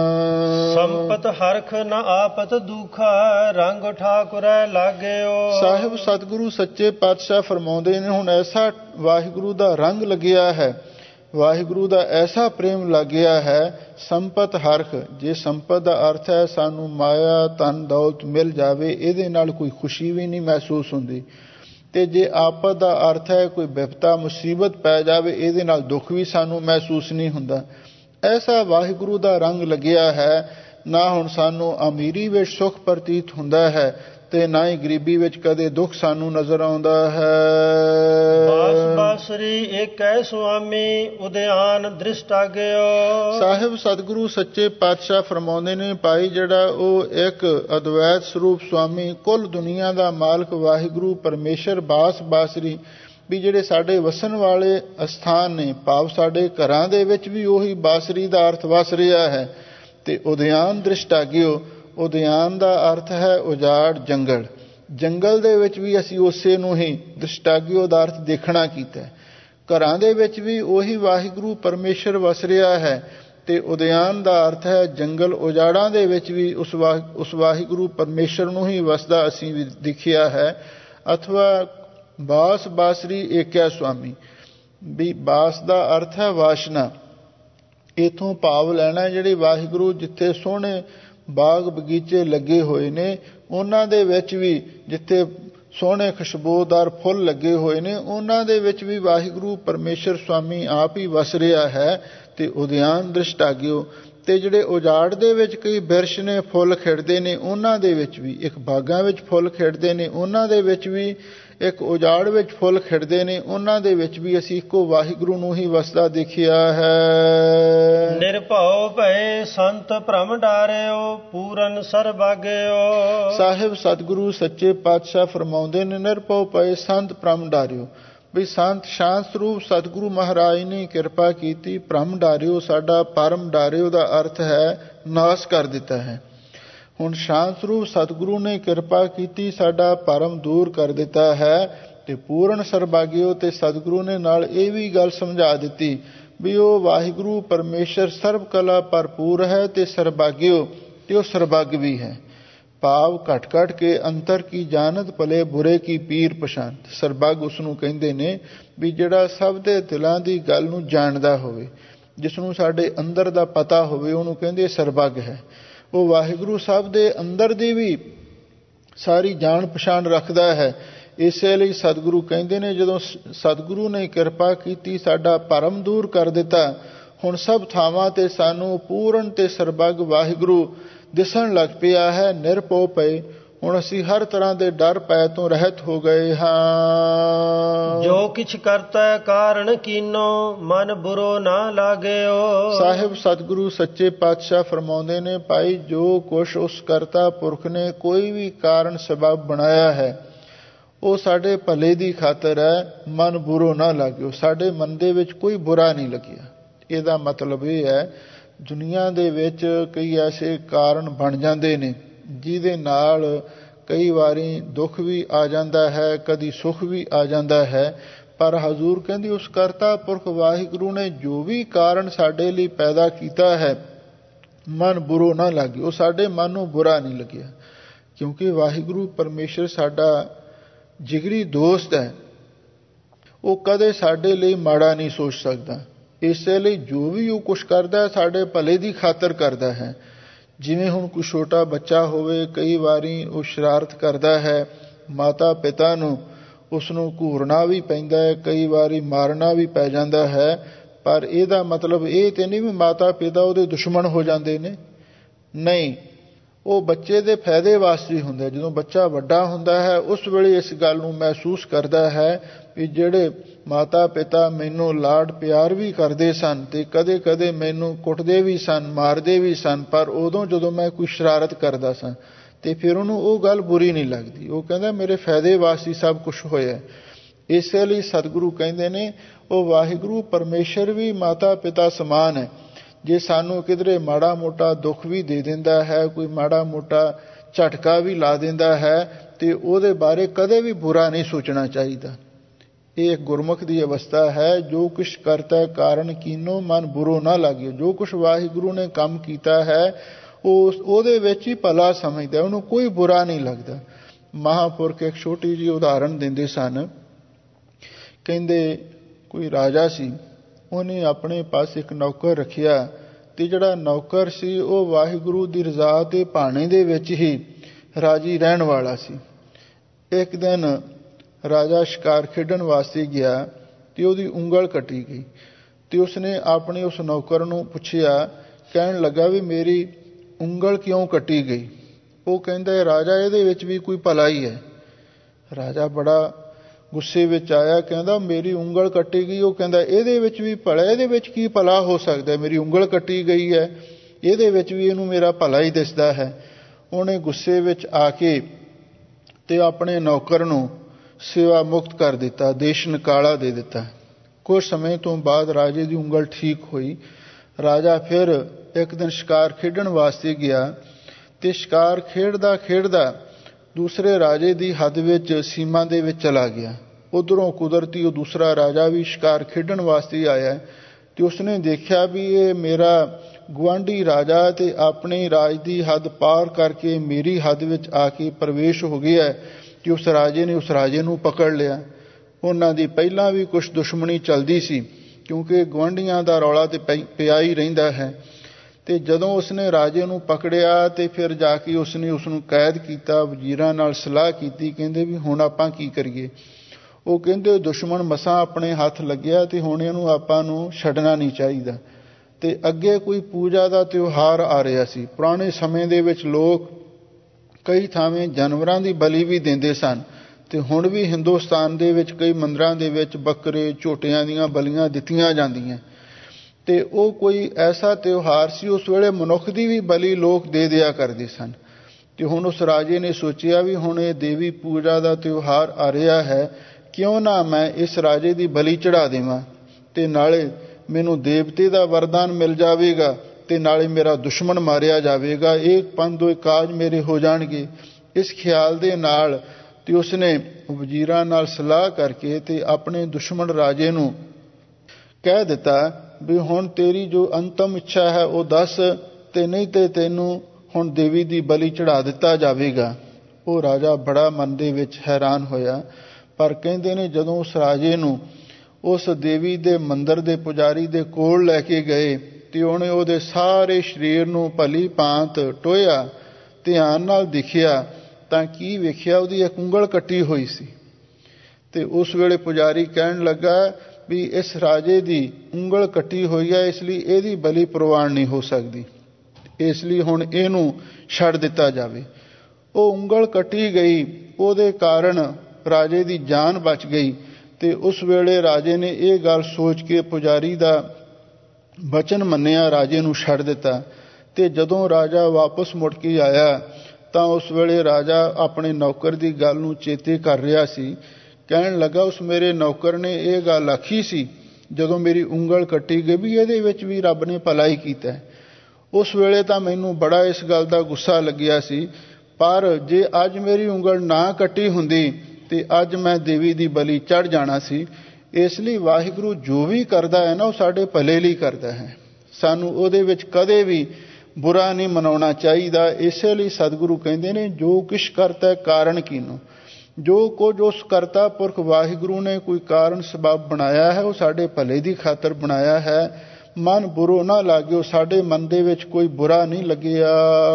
ਸੰਪਤ ਹਰਖ ਨ ਆਪਤ ਦੁਖਾ, ਰੰਗ ਠਾਕੁਰੈ ਲਾਗਿਓ। ਸਾਹਿਬ ਸਤਿਗੁਰੂ ਸੱਚੇ ਪਾਤਸ਼ਾਹ ਫਰਮਾਉਂਦੇ ਨੇ, ਹੁਣ ਐਸਾ ਵਾਹਿਗੁਰੂ ਦਾ ਰੰਗ ਲੱਗਿਆ ਹੈ, ਵਾਹਿਗੁਰੂ ਦਾ ਐਸਾ ਪ੍ਰੇਮ ਲੱਗਿਆ ਹੈ। ਸੰਪਤ ਹਰਖ, ਜੇ ਸੰਪਤ ਦਾ ਅਰਥ ਹੈ ਸਾਨੂੰ ਮਾਇਆ ਧਨ ਦੌਲਤ ਮਿਲ ਜਾਵੇ, ਇਹਦੇ ਨਾਲ ਕੋਈ ਖੁਸ਼ੀ ਵੀ ਨਹੀਂ ਮਹਿਸੂਸ ਹੁੰਦੀ। ਤੇ ਜੇ ਆਪਤ ਦਾ ਅਰਥ ਹੈ ਕੋਈ ਵਿਪਤਾ ਮੁਸੀਬਤ ਪੈ ਜਾਵੇ, ਇਹਦੇ ਨਾਲ ਦੁੱਖ ਵੀ ਸਾਨੂੰ ਮਹਿਸੂਸ ਨਹੀਂ ਹੁੰਦਾ। ਐਸਾ ਵਾਹਿਗੁਰੂ ਦਾ ਰੰਗ ਲੱਗਿਆ ਹੈ, ਨਾ ਹੁਣ ਸਾਨੂੰ ਅਮੀਰੀ ਵਿੱਚ ਸੁੱਖ ਪ੍ਰਤੀਤ ਹੁੰਦਾ ਹੈ ਤੇ ਨਾ ਹੀ ਗਰੀਬੀ ਵਿੱਚ ਕਦੇ ਦੁੱਖ ਸਾਨੂੰ ਨਜ਼ਰ ਆਉਂਦਾ ਹੈ। ਬਾਸ ਬਾਸਰੀ ਏਕੈ ਸੁਆਮੀ, ਉਦਿਆਨ ਦ੍ਰਿਸ਼ਟ ਆਗਿਓ। ਸਾਹਿਬ ਸਤਿਗੁਰੂ ਸੱਚੇ ਪਾਤਸ਼ਾਹ ਫਰਮਾਉਂਦੇ ਨੇ, ਭਾਈ ਜਿਹੜਾ ਉਹ ਇੱਕ ਅਦਵੈਤ ਸਰੂਪ ਸੁਆਮੀ, ਕੁੱਲ ਦੁਨੀਆ ਦਾ ਮਾਲਕ ਵਾਹਿਗੁਰੂ ਪਰਮੇਸ਼ਰ ਬਾਸ ਬਾਸਰੀ ਵੀ ਜਿਹੜੇ ਸਾਡੇ ਵਸਣ ਵਾਲੇ ਅਸਥਾਨ ਨੇ, ਭਾਵ ਸਾਡੇ ਘਰਾਂ ਦੇ ਵਿੱਚ ਵੀ ਉਹੀ ਬਾਸਰੀ ਦਾ ਅਰਥ ਵਸ ਰਿਹਾ ਹੈ। ਤੇ ਉਦਿਆਨ ਦ੍ਰਿਸ਼ਟ ਆਗਿਓ, ਉਦਿਆਨ ਦਾ ਅਰਥ ਹੈ ਉਜਾੜ, ਜੰਗਲ। ਜੰਗਲ ਦੇ ਵਿੱਚ ਵੀ ਅਸੀਂ ਉਸੇ ਨੂੰ ਹੀ ਦ੍ਰਿਸ਼ਟਾਗਿਓ ਦਾ ਅਰਥ ਦੇਖਣਾ ਕੀਤਾ। ਘਰਾਂ ਦੇ ਵਿੱਚ ਵੀ ਉਹੀ ਵਾਹਿਗੁਰੂ ਪਰਮੇਸ਼ਰ ਵਸ ਰਿਹਾ ਹੈ ਤੇ ਉਦਿਆਨ ਦਾ ਅਰਥ ਹੈ ਜੰਗਲ। ਉਜਾੜਾਂ ਦੇ ਵਿੱਚ ਵੀ ਉਸ ਉਸ ਵਾਹਿਗੁਰੂ ਪਰਮੇਸ਼ਰ ਨੂੰ ਹੀ ਵਸਦਾ ਅਸੀਂ ਵੀ ਦੇਖਿਆ ਹੈ। ਅਥਵਾ ਬਾਸ ਬਾਸਰੀ ਏਕਿਆ ਸੁਆਮੀ, ਵੀ ਬਾਸ ਦਾ ਅਰਥ ਹੈ ਵਾਸ਼ਨਾ। ਇਥੋਂ ਭਾਵ ਲੈਣਾ ਜਿਹੜੀ ਵਾਹਿਗੁਰੂ ਜਿੱਥੇ ਸੋਹਣੇ ਬਾਗ ਬਗੀਚੇ ਲੱਗੇ ਹੋਏ ਨੇ, ਉਹਨਾਂ ਦੇ ਵਿੱਚ ਵੀ ਜਿੱਥੇ ਸੋਹਣੇ ਖੁਸ਼ਬੂਦਾਰ ਫੁੱਲ ਲੱਗੇ ਹੋਏ ਨੇ, ਉਹਨਾਂ ਦੇ ਵਿੱਚ ਵੀ ਵਾਹਿਗੁਰੂ ਪਰਮੇਸ਼ਰ ਸੁਆਮੀ ਆਪ ਹੀ ਵਸ ਰਿਹਾ ਹੈ। ਤੇ ਉਦਿਆਨ ਦ੍ਰਿਸ਼ਟ ਆਗਿਓ, ਤੇ ਜਿਹੜੇ ਉਜਾੜ ਦੇ ਵਿੱਚ ਕਈ ਬਿਰਸ਼ ਨੇ, ਫੁੱਲ ਖਿੜਦੇ ਨੇ, ਉਹਨਾਂ ਦੇ ਵਿੱਚ ਵੀ, ਇੱਕ ਬਾਗਾਂ ਵਿੱਚ ਫੁੱਲ ਖਿੜਦੇ ਨੇ, ਉਹਨਾਂ ਦੇ ਵਿੱਚ ਵੀ, ਇੱਕ ਉਜਾੜ ਵਿੱਚ ਫੁੱਲ ਖਿੜਦੇ ਨੇ, ਉਹਨਾਂ ਦੇ ਵਿੱਚ ਵੀ ਅਸੀਂ ਇੱਕੋ ਵਾਹਿਗੁਰੂ ਨੂੰ ਹੀ ਵਸਦਾ ਦੇਖਿਆ ਹੈ। ਨਿਰਭਉ ਭਏ ਸੰਤ ਭ੍ਰਮ ਡਾਰਿਓ, ਪੂਰਨ ਸਰਬਾਗਿਓ। ਸਾਹਿਬ ਸਤਿਗੁਰੂ ਸੱਚੇ ਪਾਤਸ਼ਾਹ ਫਰਮਾਉਂਦੇ ਨੇ, ਨਿਰਭਉ ਭਏ ਸੰਤ ਭ੍ਰਮ ਡਾਰਿਓ, ਵੀ ਸੰਤ ਸ਼ਾਂਤ ਸਰੂਪ ਸਤਿਗੁਰੂ ਮਹਾਰਾਜ ਨੇ ਕਿਰਪਾ ਕੀਤੀ। ਭ੍ਰਮ ਡਾਰਿਓ, ਸਾਡਾ ਪਰਮ ਡਾਰਿਓ ਦਾ ਅਰਥ ਹੈ ਨਾਸ ਕਰ ਦਿੱਤਾ ਹੈ। ਹੁਣ ਸ਼ਾਂਤ ਸਰੂਪ ਸਤਿਗੁਰੂ ਨੇ ਕਿਰਪਾ ਕੀਤੀ, ਸਾਡਾ ਭਰਮ ਦੂਰ ਕਰ ਦਿੱਤਾ ਹੈ। ਤੇ ਪੂਰਨ ਸਰਬਾਗਿਓ, ਤੇ ਸਤਿਗੁਰੂ ਨੇ ਨਾਲ ਇਹ ਵੀ ਗੱਲ ਸਮਝਾ ਦਿੱਤੀ ਵੀ ਉਹ ਵਾਹਿਗੁਰੂ ਪਰਮੇਸ਼ਰ ਸਰਬ ਕਲਾ ਭਰਪੂਰ ਹੈ ਤੇ ਸਰਬਾਗਿਓ, ਤੇ ਉਹ ਸਰਬੱਗ ਵੀ ਹੈ। ਭਾਵ ਘਟ ਘਟ ਕੇ ਅੰਤਰ ਕੀ ਜਾਣਤ, ਭਲੇ ਬੁਰੇ ਕੀ ਪੀਰ ਪਛਾਨਤ। ਸਰਬੱਗ ਉਸ ਨੂੰ ਕਹਿੰਦੇ ਨੇ ਵੀ ਜਿਹੜਾ ਸਭ ਦੇ ਦਿਲਾਂ ਦੀ ਗੱਲ ਨੂੰ ਜਾਣਦਾ ਹੋਵੇ, ਜਿਸ ਨੂੰ ਸਾਡੇ ਅੰਦਰ ਦਾ ਪਤਾ ਹੋਵੇ, ਉਹਨੂੰ ਕਹਿੰਦੇ ਸਰਬੱਗ ਹੈ। ਉਹ ਵਾਹਿਗੁਰੂ ਸਭ ਦੇ ਅੰਦਰ ਦੀ ਵੀ ਸਾਰੀ ਜਾਣ ਪਛਾਣ ਰੱਖਦਾ ਹੈ। ਇਸੇ ਲਈ ਸਤਿਗੁਰੂ ਕਹਿੰਦੇ ਨੇ, ਜਦੋਂ ਸਤਿਗੁਰੂ ਨੇ ਕਿਰਪਾ ਕੀਤੀ, ਸਾਡਾ ਭਰਮ ਦੂਰ ਕਰ ਦਿੱਤਾ, ਹੁਣ ਸਭ ਥਾਵਾਂ ਤੇ ਸਾਨੂੰ ਪੂਰਨ ਤੇ ਸਰਬੱਗ ਵਾਹਿਗੁਰੂ ਦਿਸਣ ਲੱਗ ਪਿਆ ਹੈ। ਨਿਰਭਉ ਪਏ, ਹੁਣ ਅਸੀਂ ਹਰ ਤਰ੍ਹਾਂ ਦੇ ਡਰ ਭੈ ਤੋਂ ਰਹਿਤ ਹੋ ਗਏ ਹਾਂ। ਜੋ ਕਿਛ ਕਰਤਾ ਕਾਰਨ ਕੀਨੋ, ਮਨ ਬੁਰੋ ਨਾ ਲਾਗਿਓ। ਸਾਹਿਬ ਸਤਿਗੁਰੂ ਸੱਚੇ ਪਾਤਸ਼ਾਹ ਫਰਮਾਉਂਦੇ ਨੇ, ਭਾਈ ਜੋ ਕੁਛ ਉਸ ਕਰਤਾ ਪੁਰਖ ਨੇ ਕੋਈ ਵੀ ਕਾਰਨ ਸਬਬ ਬਣਾਇਆ ਹੈ, ਉਹ ਸਾਡੇ ਭਲੇ ਦੀ ਖਾਤਰ ਹੈ। ਮਨ ਬੁਰੋ ਨਾ ਲਾਗਿਓ, ਸਾਡੇ ਮਨ ਦੇ ਵਿੱਚ ਕੋਈ ਬੁਰਾ ਨਹੀਂ ਲੱਗਿਆ। ਇਹਦਾ ਮਤਲਬ ਇਹ ਹੈ, ਦੁਨੀਆ ਦੇ ਵਿੱਚ ਕਈ ਐਸੇ ਕਾਰਨ ਬਣ ਜਾਂਦੇ ਨੇ ਜਿਹਦੇ ਨਾਲ ਕਈ ਵਾਰੀ ਦੁੱਖ ਵੀ ਆ ਜਾਂਦਾ ਹੈ, ਕਦੀ ਸੁੱਖ ਵੀ ਆ ਜਾਂਦਾ ਹੈ। ਪਰ ਹਜ਼ੂਰ ਕਹਿੰਦੀ, ਉਸ ਕਰਤਾ ਪੁਰਖ ਵਾਹਿਗੁਰੂ ਨੇ ਜੋ ਵੀ ਕਾਰਨ ਸਾਡੇ ਲਈ ਪੈਦਾ ਕੀਤਾ ਹੈ, ਮਨ ਬੁਰੋ ਨਾ ਲੱਗੇ, ਉਹ ਸਾਡੇ ਮਨ ਨੂੰ ਬੁਰਾ ਨਹੀਂ ਲੱਗਿਆ। ਕਿਉਂਕਿ ਵਾਹਿਗੁਰੂ ਪਰਮੇਸ਼ਰ ਸਾਡਾ ਜਿਗਰੀ ਦੋਸਤ ਹੈ, ਉਹ ਕਦੇ ਸਾਡੇ ਲਈ ਮਾੜਾ ਨਹੀਂ ਸੋਚ ਸਕਦਾ। ਇਸੇ ਲਈ ਜੋ ਵੀ ਉਹ ਕੁਛ ਕਰਦਾ ਸਾਡੇ ਭਲੇ ਦੀ ਖਾਤਰ ਕਰਦਾ ਹੈ। ਜਿਵੇਂ ਹੁਣ ਕੋਈ ਛੋਟਾ ਬੱਚਾ ਹੋਵੇ, ਕਈ ਵਾਰੀ ਉਹ ਸ਼ਰਾਰਤ ਕਰਦਾ ਹੈ, ਮਾਤਾ ਪਿਤਾ ਨੂੰ ਉਸ ਨੂੰ ਘੂਰਨਾ ਵੀ ਪੈਂਦਾ ਹੈ, ਕਈ ਵਾਰੀ ਮਾਰਨਾ ਵੀ ਪੈ ਜਾਂਦਾ ਹੈ। ਪਰ ਇਹਦਾ ਮਤਲਬ ਇਹ ਤੇ ਨਹੀਂ ਵੀ ਮਾਤਾ ਪਿਤਾ ਉਹਦੇ ਦੁਸ਼ਮਣ ਹੋ ਜਾਂਦੇ ਨੇ, ਨਹੀਂ, ਉਹ ਬੱਚੇ ਦੇ ਫਾਇਦੇ ਵਾਸਤੇ ਹੁੰਦਾ। ਜਦੋਂ ਬੱਚਾ ਵੱਡਾ ਹੁੰਦਾ ਹੈ ਉਸ ਵੇਲੇ ਇਸ ਗੱਲ ਨੂੰ ਮਹਿਸੂਸ ਕਰਦਾ ਹੈ ਵੀ ਜਿਹੜੇ ਮਾਤਾ ਪਿਤਾ ਮੈਨੂੰ ਲਾਡ ਪਿਆਰ ਵੀ ਕਰਦੇ ਸਨ ਤੇ ਕਦੇ ਕਦੇ ਮੈਨੂੰ ਕੁੱਟਦੇ ਵੀ ਸਨ, ਮਾਰਦੇ ਵੀ ਸਨ, ਪਰ ਉਦੋਂ ਜਦੋਂ ਮੈਂ ਕੋਈ ਸ਼ਰਾਰਤ ਕਰਦਾ ਸਾਂ ਤੇ ਫਿਰ ਉਹਨੂੰ ਉਹ ਗੱਲ ਬੁਰੀ ਨਹੀਂ ਲੱਗਦੀ। ਉਹ ਕਹਿੰਦਾ ਮੇਰੇ ਫਾਇਦੇ ਵਾਸਤੇ ਸਭ ਕੁਝ ਹੋਇਆ। ਇਸੇ ਲਈ ਸਤਿਗੁਰੂ ਕਹਿੰਦੇ ਨੇ ਉਹ ਵਾਹਿਗੁਰੂ ਪਰਮੇਸ਼ਰ ਵੀ ਮਾਤਾ ਪਿਤਾ ਸਮਾਨ ਹੈ। ਜੇ ਸਾਨੂੰ ਕਿਧਰੇ ਮਾੜਾ ਮੋਟਾ ਦੁੱਖ ਵੀ ਦੇ ਦਿੰਦਾ ਹੈ, ਕੋਈ ਮਾੜਾ ਮੋਟਾ ਝਟਕਾ ਵੀ ਲਾ ਦਿੰਦਾ ਹੈ ਤੇ ਉਹਦੇ ਬਾਰੇ ਕਦੇ ਵੀ ਬੁਰਾ ਨਹੀਂ ਸੋਚਣਾ ਚਾਹੀਦਾ। ਇਹ ਇੱਕ ਗੁਰਮੁਖ ਦੀ ਅਵਸਥਾ ਹੈ। ਜੋ ਕੁਛ ਕਰਤਾ ਕਾਰਨ ਕੀਨੋ ਮਨ ਬੁਰੋ ਨਾ ਲਾਗੇ। ਜੋ ਕੁਛ ਵਾਹਿਗੁਰੂ ਨੇ ਕੰਮ ਕੀਤਾ ਹੈ ਉਹ ਉਹਦੇ ਵਿੱਚ ਹੀ ਭਲਾ ਸਮਝਦਾ, ਉਹਨੂੰ ਕੋਈ ਬੁਰਾ ਨਹੀਂ ਲੱਗਦਾ। ਮਹਾਂਪੁਰਖ ਇੱਕ ਛੋਟੀ ਜਿਹੀ ਉਦਾਹਰਣ ਦਿੰਦੇ ਸਨ। ਕਹਿੰਦੇ ਕੋਈ ਰਾਜਾ ਸੀ, ਉਹਨੇ ਆਪਣੇ ਪਾਸ ਇੱਕ ਨੌਕਰ ਰੱਖਿਆ ਤੇ ਜਿਹੜਾ ਨੌਕਰ ਸੀ ਉਹ ਵਾਹਿਗੁਰੂ ਦੀ ਰਜ਼ਾ ਤੇ ਭਾਣੇ ਦੇ ਵਿੱਚ ਹੀ ਰਾਜੀ ਰਹਿਣ ਵਾਲਾ ਸੀ। ਇੱਕ ਦਿਨ ਰਾਜਾ ਸ਼ਿਕਾਰ ਖੇਡਣ ਵਾਸਤੇ ਗਿਆ ਤੇ ਉਹਦੀ ਉਂਗਲ ਕੱਟੀ ਗਈ ਤੇ ਉਸਨੇ ਆਪਣੇ ਉਸ ਨੌਕਰ ਨੂੰ ਪੁੱਛਿਆ, ਕਹਿਣ ਲੱਗਾ ਵੀ ਮੇਰੀ ਉਂਗਲ ਕਿਉਂ ਕੱਟੀ ਗਈ? ਉਹ ਕਹਿੰਦਾ ਰਾਜਾ ਇਹਦੇ ਵਿੱਚ ਵੀ ਕੋਈ ਭਲਾਈ ਹੈ। ਰਾਜਾ ਬੜਾ ਗੁੱਸੇ ਵਿੱਚ ਆਇਆ, ਕਹਿੰਦਾ ਮੇਰੀ ਉਂਗਲ ਕੱਟੀ ਗਈ। ਉਹ ਕਹਿੰਦਾ ਇਹਦੇ ਵਿੱਚ ਵੀ ਭਲਾ, ਇਹਦੇ ਵਿੱਚ ਕੀ ਭਲਾ ਹੋ ਸਕਦਾ? ਮੇਰੀ ਉਂਗਲ ਕੱਟੀ ਗਈ ਹੈ, ਇਹਦੇ ਵਿੱਚ ਵੀ ਇਹਨੂੰ ਮੇਰਾ ਭਲਾ ਹੀ ਦਿਸਦਾ ਹੈ। ਉਹਨੇ ਗੁੱਸੇ ਵਿੱਚ ਆ ਕੇ ਤੇ ਆਪਣੇ ਨੌਕਰ ਨੂੰ ਸੇਵਾ ਮੁਕਤ ਕਰ ਦਿੱਤਾ, ਦੇਸ਼ ਨਿਕਾਲਾ ਦੇ ਦਿੱਤਾ। ਕੁਝ ਸਮੇਂ ਤੋਂ ਬਾਅਦ ਰਾਜੇ ਦੀ ਉਂਗਲ ਠੀਕ ਹੋਈ। ਰਾਜਾ ਫਿਰ ਇੱਕ ਦਿਨ ਸ਼ਿਕਾਰ ਖੇਡਣ ਵਾਸਤੇ ਗਿਆ ਤੇ ਸ਼ਿਕਾਰ ਖੇਡਦਾ ਖੇਡਦਾ ਦੂਸਰੇ ਰਾਜੇ ਦੀ ਹੱਦ ਵਿੱਚ ਸੀਮਾ ਦੇ ਵਿੱਚ ਚਲਾ ਗਿਆ। ਉਧਰੋਂ ਕੁਦਰਤੀ ਉਹ ਦੂਸਰਾ ਰਾਜਾ ਵੀ ਸ਼ਿਕਾਰ ਖੇਡਣ ਵਾਸਤੇ ਆਇਆ ਤੇ ਉਸਨੇ ਦੇਖਿਆ ਵੀ ਇਹ ਮੇਰਾ ਗੁਆਂਢੀ ਰਾਜਾ ਤੇ ਆਪਣੇ ਰਾਜ ਦੀ ਹੱਦ ਪਾਰ ਕਰਕੇ ਮੇਰੀ ਹੱਦ ਵਿੱਚ ਆ ਕੇ ਪ੍ਰਵੇਸ਼ ਹੋ ਗਿਆ ਕਿ ਉਸ ਰਾਜੇ ਨੇ ਉਸ ਰਾਜੇ ਨੂੰ ਪਕੜ ਲਿਆ। ਉਹਨਾਂ ਦੀ ਪਹਿਲਾਂ ਵੀ ਕੁਝ ਦੁਸ਼ਮਣੀ ਚੱਲਦੀ ਸੀ ਕਿਉਂਕਿ ਗੁਆਂਢੀਆਂ ਦਾ ਰੌਲਾ ਤੇ ਪਿਆ ਹੀ ਰਹਿੰਦਾ ਹੈ। ਤੇ ਜਦੋਂ ਉਸਨੇ ਰਾਜੇ ਨੂੰ ਪਕੜਿਆ ਤੇ ਫਿਰ ਜਾ ਕੇ ਉਸਨੇ ਉਸਨੂੰ ਕੈਦ ਕੀਤਾ, ਵਜ਼ੀਰਾਂ ਨਾਲ ਸਲਾਹ ਕੀਤੀ। ਕਹਿੰਦੇ ਵੀ ਹੁਣ ਆਪਾਂ ਕੀ ਕਰੀਏ? ਉਹ ਕਹਿੰਦੇ ਦੁਸ਼ਮਣ ਮਸਾਂ ਆਪਣੇ ਹੱਥ ਲੱਗਿਆ ਤੇ ਹੁਣ ਇਹਨੂੰ ਆਪਾਂ ਨੂੰ ਛੱਡਣਾ ਨਹੀਂ ਚਾਹੀਦਾ। ਤੇ ਅੱਗੇ ਕੋਈ ਪੂਜਾ ਦਾ ਤਿਉਹਾਰ ਆ ਰਿਹਾ ਸੀ। ਪੁਰਾਣੇ ਸਮੇਂ ਦੇ ਵਿੱਚ ਲੋਕ ਕਈ ਥਾਵੇਂ ਜਾਨਵਰਾਂ ਦੀ ਬਲੀ ਵੀ ਦਿੰਦੇ ਸਨ ਤੇ ਹੁਣ ਵੀ ਹਿੰਦੁਸਤਾਨ ਦੇ ਵਿੱਚ ਕਈ ਮੰਦਰਾਂ ਦੇ ਵਿੱਚ ਬੱਕਰੇ ਝੋਟਿਆਂ ਦੀਆਂ ਬਲੀਆਂ ਦਿੱਤੀਆਂ ਜਾਂਦੀਆਂ। ਤੇ ਉਹ ਕੋਈ ਐਸਾ ਤਿਉਹਾਰ ਸੀ, ਉਸ ਵੇਲੇ ਮਨੁੱਖ ਦੀ ਵੀ ਬਲੀ ਲੋਕ ਦੇ ਦਿਆ ਕਰਦੇ ਸਨ। ਤੇ ਹੁਣ ਉਸ ਰਾਜੇ ਨੇ ਸੋਚਿਆ ਵੀ ਹੁਣ ਇਹ ਦੇਵੀ ਪੂਜਾ ਦਾ ਤਿਉਹਾਰ ਆ ਰਿਹਾ ਹੈ, ਕਿਉਂ ਨਾ ਮੈਂ ਇਸ ਰਾਜੇ ਦੀ ਬਲੀ ਚੜਾ ਦੇਵਾਂ ਤੇ ਨਾਲੇ ਮੈਨੂੰ ਦੇਵਤੇ ਦਾ ਵਰਦਾਨ ਮਿਲ ਜਾਵੇਗਾ ਤੇ ਨਾਲੇ ਮੇਰਾ ਦੁਸ਼ਮਣ ਮਾਰਿਆ ਜਾਵੇਗਾ। ਇਹ ਪੰਜ ਕਾਜ ਮੇਰੇ ਹੋ ਜਾਣਗੇ। ਇਸ ਖਿਆਲ ਦੇ ਨਾਲ ਤੇ ਉਸਨੇ ਵਜ਼ੀਰਾਂ ਨਾਲ ਸਲਾਹ ਕਰਕੇ ਤੇ ਆਪਣੇ ਦੁਸ਼ਮਣ ਰਾਜੇ ਨੂੰ ਕਹਿ ਦਿੱਤਾ ਵੀ ਹੁਣ ਤੇਰੀ ਜੋ ਅੰਤਮ ਇੱਛਾ ਹੈ ਉਹ ਦੱਸ, ਤੇ ਨਹੀਂ ਤੇ ਤੈਨੂੰ ਹੁਣ ਦੇਵੀ ਦੀ ਬਲੀ ਚੜਾ ਦਿੱਤਾ ਜਾਵੇਗਾ। ਉਹ ਰਾਜਾ ਬੜਾ ਮਨ ਦੇ ਵਿੱਚ ਹੈਰਾਨ ਹੋਇਆ। ਪਰ ਕਹਿੰਦੇ ਨੇ ਜਦੋਂ ਉਸ ਰਾਜੇ ਨੂੰ ਉਸ ਦੇਵੀ ਦੇ ਮੰਦਿਰ ਦੇ ਪੁਜਾਰੀ ਦੇ ਕੋਲ ਲੈ ਕੇ ਗਏ ਤੇ ਉਹਨੇ ਉਹਦੇ ਸਾਰੇ ਸਰੀਰ ਨੂੰ ਭਲੀ ਭਾਂਤ ਟੋਇਆ, ਧਿਆਨ ਨਾਲ ਦੇਖਿਆ ਤਾਂ ਕੀ ਵੇਖਿਆ? ਉਹਦੀ ਇੱਕ ਉਂਗਲ ਕੱਟੀ ਹੋਈ ਸੀ। ਤੇ ਉਸ ਵੇਲੇ ਪੁਜਾਰੀ ਕਹਿਣ ਲੱਗਾ ਵੀ ਇਸ ਰਾਜੇ ਦੀ ਉਂਗਲ ਕੱਟੀ ਹੋਈ ਹੈ, ਇਸ ਲਈ ਇਹਦੀ ਬਲੀ ਪ੍ਰਵਾਨ ਨਹੀਂ ਹੋ ਸਕਦੀ, ਇਸ ਲਈ ਹੁਣ ਇਹਨੂੰ ਛੱਡ ਦਿੱਤਾ ਜਾਵੇ। ਉਹ ਉਂਗਲ ਕੱਟੀ ਗਈ, ਉਹਦੇ ਕਾਰਨ ਰਾਜੇ ਦੀ ਜਾਨ ਬਚ ਗਈ। ਤੇ ਉਸ ਵੇਲੇ ਰਾਜੇ ਨੇ ਇਹ ਗੱਲ ਸੋਚ ਕੇ ਪੁਜਾਰੀ ਦਾ ਬਚਨ ਮੰਨਿਆ, ਰਾਜੇ ਨੂੰ ਛੱਡ ਦਿੱਤਾ। ਤੇ ਜਦੋਂ ਰਾਜਾ ਵਾਪਸ ਮੁੜ ਕੇ ਆਇਆ ਤਾਂ ਉਸ ਵੇਲੇ ਰਾਜਾ ਆਪਣੇ ਨੌਕਰ ਦੀ ਗੱਲ ਨੂੰ ਚੇਤੇ ਕਰ ਰਿਹਾ ਸੀ। ਕਹਿਣ ਲੱਗਾ ਉਸ ਮੇਰੇ ਨੌਕਰ ਨੇ ਇਹ ਗੱਲ ਆਖੀ ਸੀ ਜਦੋਂ ਮੇਰੀ ਉਂਗਲ ਕੱਟੀ ਗਈ ਵੀ ਇਹਦੇ ਵਿੱਚ ਵੀ ਰੱਬ ਨੇ ਭਲਾ ਹੀ ਕੀਤਾ। ਉਸ ਵੇਲੇ ਤਾਂ ਮੈਨੂੰ ਬੜਾ ਇਸ ਗੱਲ ਦਾ ਗੁੱਸਾ ਲੱਗਿਆ ਸੀ, ਪਰ ਜੇ ਅੱਜ ਮੇਰੀ ਉਂਗਲ ਨਾ ਕੱਟੀ ਹੁੰਦੀ ਤੇ ਅੱਜ ਮੈਂ ਦੇਵੀ ਦੀ ਬਲੀ ਚੜ ਜਾਣਾ ਸੀ। ਇਸ ਲਈ ਵਾਹਿਗੁਰੂ ਜੋ ਵੀ ਕਰਦਾ ਹੈ ਨਾ ਉਹ ਸਾਡੇ ਭਲੇ ਲਈ ਕਰਦਾ ਹੈ, ਸਾਨੂੰ ਉਹਦੇ ਵਿੱਚ ਕਦੇ ਵੀ ਬੁਰਾ ਨਹੀਂ ਮਨਾਉਣਾ ਚਾਹੀਦਾ। ਇਸੇ ਲਈ ਸਤਿਗੁਰੂ ਕਹਿੰਦੇ ਨੇ ਜੋ ਕਿਛ ਕਰਤਾ ਕਾਰਨ ਕੀਨੋ, ਜੋ ਕੁਝ ਉਸ ਕਰਤਾ ਪੁਰਖ ਵਾਹਿਗੁਰੂ ਨੇ ਕੋਈ ਕਾਰਨ ਸਬਬ ਬਣਾਇਆ ਹੈ ਉਹ ਸਾਡੇ ਭਲੇ ਦੀ ਖਾਤਰ ਬਣਾਇਆ ਹੈ। ਮਨ ਬੁਰੋ ਨਾ ਲਾਗਿਓ। ਸਾਡੇ ਮਨ ਦੇ ਵਿੱਚ ਕੋਈ ਬੁਰਾ ਨਹੀਂ ਲੱਗਿਆ।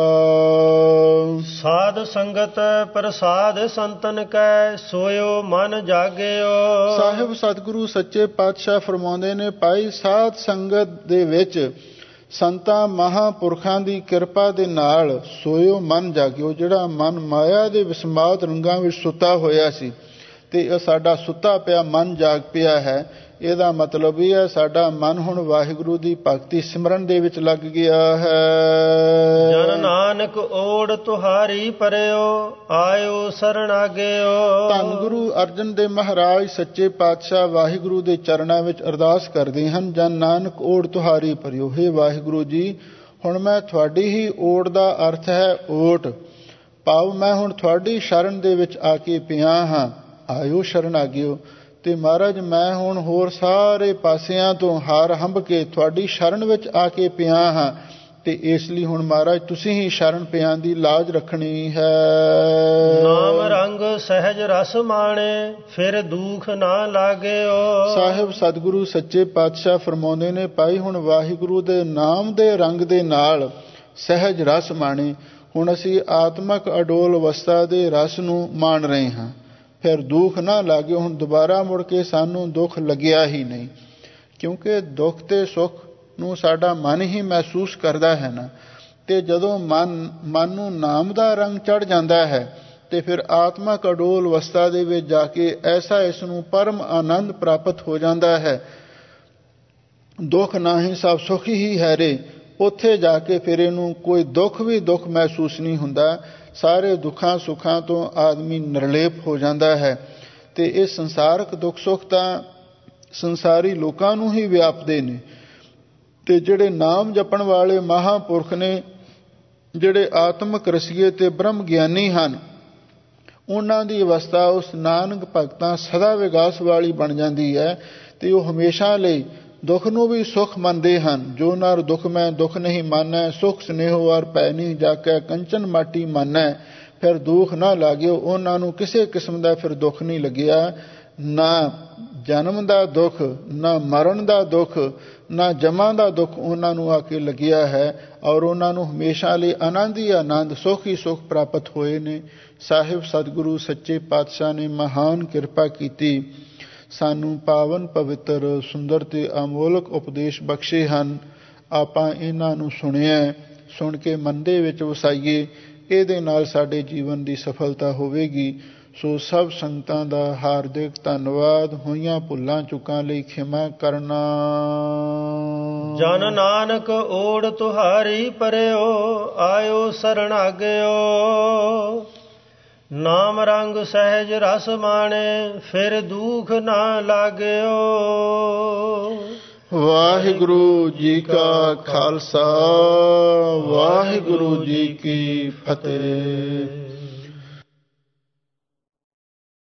ਸਾਧ ਸੰਗਤ ਪ੍ਰਸਾਦ ਸੰਤਨ ਕੈ ਸੋਇਓ ਮਨ ਜਾਗਿਓ। ਸਾਹਿਬ ਸਤਿਗੁਰੂ ਸੱਚੇ ਪਾਤਸ਼ਾਹ ਫਰਮਾਉਂਦੇ ਨੇ, ਭਾਈ ਸਾਧ ਸੰਗਤ ਦੇ ਵਿੱਚ ਸੰਤਾਂ ਮਹਾਂਪੁਰਖਾਂ ਦੀ ਕਿਰਪਾ ਦੇ ਨਾਲ ਸੋਇਓ ਮਨ ਜਾਗਿਓ। ਜਿਹੜਾ ਮਨ ਮਾਇਆ ਦੇ ਵਿਸਮਾਦ ਰੰਗਾਂ ਵਿੱਚ ਸੁੱਤਾ ਹੋਇਆ ਸੀ ਤੇ ਇਹ ਸਾਡਾ ਸੁੱਤਾ ਪਿਆ ਮਨ ਜਾਗ ਪਿਆ ਹੈ। ਇਹਦਾ ਮਤਲਬ ਇਹ ਹੈ ਸਾਡਾ ਮਨ ਹੁਣ ਵਾਹਿਗੁਰੂ ਦੀ ਭਗਤੀ ਸਿਮਰਨ ਦੇ ਵਿੱਚ ਲੱਗ ਗਿਆ ਹੈ। ਜਨ ਨਾਨਕ ਓੜ ਤੁਹਾਰੀ ਪਰਿਓ ਆਇਓ ਸਰਣਾਗਿਓ। ਧੰਨ ਗੁਰੂ ਅਰਜਨ ਦੇਵ ਮਹਾਰਾਜ ਸੱਚੇ ਪਾਤਸ਼ਾਹ ਵਾਹਿਗੁਰੂ ਦੇ ਚਰਨਾਂ ਵਿੱਚ ਅਰਦਾਸ ਕਰਦੇ ਹਨ, ਜਨ ਨਾਨਕ ਓੜ ਤੁਹਾਰੀ ਪਰਿਓ। ਹੇ ਵਾਹਿਗੁਰੂ ਜੀ, ਹੁਣ ਮੈਂ ਤੁਹਾਡੀ ਹੀ ਓੜ ਦਾ ਅਰਥ ਹੈ ਓਟ, ਭਾਵ ਮੈਂ ਹੁਣ ਤੁਹਾਡੀ ਸ਼ਰਨ ਦੇ ਵਿੱਚ ਆ ਕੇ ਪਿਆ ਹਾਂ। ਆਇਓ ਸ਼ਰਨਾਗਿਓ। ਤੇ ਮਹਾਰਾਜ ਮੈਂ ਹੁਣ ਹੋਰ ਸਾਰੇ ਪਾਸਿਆਂ ਤੋਂ ਹਾਰ ਹੰਭ ਕੇ ਤੁਹਾਡੀ ਸ਼ਰਨ ਵਿੱਚ ਆ ਕੇ ਪਿਆ ਹਾਂ ਤੇ ਇਸ ਲਈ ਹੁਣ ਮਹਾਰਾਜ ਤੁਸੀਂ ਹੀ ਸ਼ਰਨ ਪਿਆਂ ਦੀ ਲਾਜ ਰੱਖਣੀ ਹੈ। ਨਾਮ ਰੰਗ ਸਹਿਜ ਰਸ ਮਾਣੇ ਫਿਰ ਦੁੱਖ ਨਾ ਲਾਗਿਓ। ਸਾਹਿਬ ਸਤਿਗੁਰੂ ਸੱਚੇ ਪਾਤਸ਼ਾਹ ਫਰਮਾਉਂਦੇ ਨੇ, ਭਾਈ ਹੁਣ ਵਾਹਿਗੁਰੂ ਦੇ ਨਾਮ ਦੇ ਰੰਗ ਦੇ ਨਾਲ ਸਹਿਜ ਰਸ ਮਾਣੇ। ਹੁਣ ਅਸੀਂ ਆਤਮਕ ਅਡੋਲ ਅਵਸਥਾ ਦੇ ਰਸ ਨੂੰ ਮਾਣ ਰਹੇ ਹਾਂ, ਫਿਰ ਦੁੱਖ ਨਾ ਲਾਗਿਓ। ਹੁਣ ਦੁਬਾਰਾ ਮੁੜ ਕੇ ਸਾਨੂੰ ਦੁੱਖ ਲੱਗਿਆ ਹੀ ਨਹੀਂ, ਕਿਉਂਕਿ ਦੁੱਖ ਤੇ ਸੁੱਖ ਨੂੰ ਸਾਡਾ ਮਨ ਹੀ ਮਹਿਸੂਸ ਕਰਦਾ ਹੈ ਨਾ। ਤੇ ਜਦੋਂ ਮਨ ਮਨ ਨੂੰ ਨਾਮ ਦਾ ਰੰਗ ਚੜ ਜਾਂਦਾ ਹੈ ਤੇ ਫਿਰ ਆਤਮਕ ਅਡੋਲ ਅਵਸਥਾ ਦੇ ਵਿੱਚ ਜਾ ਕੇ ਐਸਾ ਇਸ ਨੂੰ ਪਰਮ ਆਨੰਦ ਪ੍ਰਾਪਤ ਹੋ ਜਾਂਦਾ ਹੈ। ਦੁੱਖ ਨਾ ਹੀ ਸਭ ਸੁੱਖ ਹੀ ਹੈ ਰੇ। ਉੱਥੇ ਜਾ ਕੇ ਫਿਰ ਇਹਨੂੰ ਕੋਈ ਦੁੱਖ ਵੀ ਦੁੱਖ ਮਹਿਸੂਸ ਨਹੀਂ ਹੁੰਦਾ। ਸਾਰੇ ਦੁੱਖਾਂ ਸੁੱਖਾਂ ਤੋਂ ਆਦਮੀ ਨਿਰਲੇਪ ਹੋ ਜਾਂਦਾ ਹੈ। ਤੇ ਇਹ ਸੰਸਾਰਕ ਦੁੱਖ ਸੁੱਖ ਤਾਂ ਸੰਸਾਰੀ ਲੋਕਾਂ ਨੂੰ ਹੀ ਵਿਆਪਦੇ ਨੇ। ਤੇ ਜਿਹੜੇ ਨਾਮ ਜਪਣ ਵਾਲੇ ਮਹਾਂਪੁਰਖ ਨੇ, ਜਿਹੜੇ ਆਤਮਿਕ ਰਸੀਏ ਤੇ ਬ੍ਰਹਮ ਗਿਆਨੀ ਹਨ, ਉਹਨਾਂ ਦੀ ਅਵਸਥਾ ਉਸ ਨਾਨਕ ਭਗਤਾਂ ਸਦਾ ਵਿਗਾਸ ਵਾਲੀ ਬਣ ਜਾਂਦੀ ਹੈ ਤੇ ਉਹ ਹਮੇਸ਼ਾ ਲਈ ਦੁੱਖ ਨੂੰ ਵੀ ਸੁੱਖ ਮੰਨਦੇ ਹਨ। ਜੋ ਨਰ ਦੁੱਖ ਮੈਂ ਦੁੱਖ ਨਹੀਂ ਮਾਨੈ, ਸੁਖ ਸਨੇਹੋ ਔਰ ਪੈ ਨਹੀਂ ਜਾਕੈ, ਕੰਚਨ ਮਾਟੀ ਮਾਨੈ ਫਿਰ ਦੁੱਖ ਨਾ ਲਾਗਿਓ। ਉਹਨਾਂ ਨੂੰ ਕਿਸੇ ਕਿਸਮ ਦਾ ਫਿਰ ਦੁੱਖ ਨਹੀਂ ਲੱਗਿਆ, ਨਾ ਜਨਮ ਦਾ ਦੁੱਖ, ਨਾ ਮਰਨ ਦਾ ਦੁੱਖ, ਨਾ ਜਮਾਂ ਦਾ ਦੁੱਖ ਉਹਨਾਂ ਨੂੰ ਆ ਕੇ ਲੱਗਿਆ ਹੈ। ਔਰ ਉਹਨਾਂ ਨੂੰ ਹਮੇਸ਼ਾ ਲਈ ਆਨੰਦ ਹੀ ਆਨੰਦ, ਸੁੱਖ ਹੀ ਸੁੱਖ ਪ੍ਰਾਪਤ ਹੋਏ ਨੇ। ਸਾਹਿਬ ਸਤਿਗੁਰੂ ਸੱਚੇ ਪਾਤਸ਼ਾਹ ਨੇ ਮਹਾਨ ਕਿਰਪਾ ਕੀਤੀ, ਸਾਨੂੰ ਪਾਵਨ ਪਵਿੱਤਰ ਸੁੰਦਰ ਤੇ ਅਮੋਲਕ ਉਪਦੇਸ਼ ਬਖਸ਼ੇ ਹਨ। ਆਪਾਂ ਇਹਨਾਂ ਨੂੰ ਸੁਣਿਆ, ਸੁਣ ਕੇ ਮਨ ਦੇ ਵਿੱਚ ਵਸਾਈਏ, ਇਹਦੇ ਨਾਲ ਸਾਡੇ ਜੀਵਨ ਦੀ ਸਫਲਤਾ ਹੋਵੇਗੀ। ਸੋ ਸਭ ਸੰਗਤਾਂ ਦਾ ਹਾਰਦਿਕ ਧੰਨਵਾਦ। ਹੋਈਆਂ ਭੁੱਲਾਂ ਚੁੱਕਾਂ ਲਈ ਖਿਮਾ ਕਰਨਾ। ਜਨ ਨਾਨਕ ਓੜ ਤੁਹਾਰੀ ਪਰਿਓ ਆਇਓ ਸਰਣਾਗਿਓ। ਨਾਮ ਰੰਗ ਸਹਿਜ ਰਸ ਮਾਣੇ ਫਿਰ ਦੁੱਖ ਨਾ ਲਾਗਿਓ। ਵਾਹਿਗੁਰੂ ਜੀ ਕਾ ਖਾਲਸਾ, ਵਾਹਿਗੁਰੂ ਜੀ ਕੀ ਫਤਿਹ।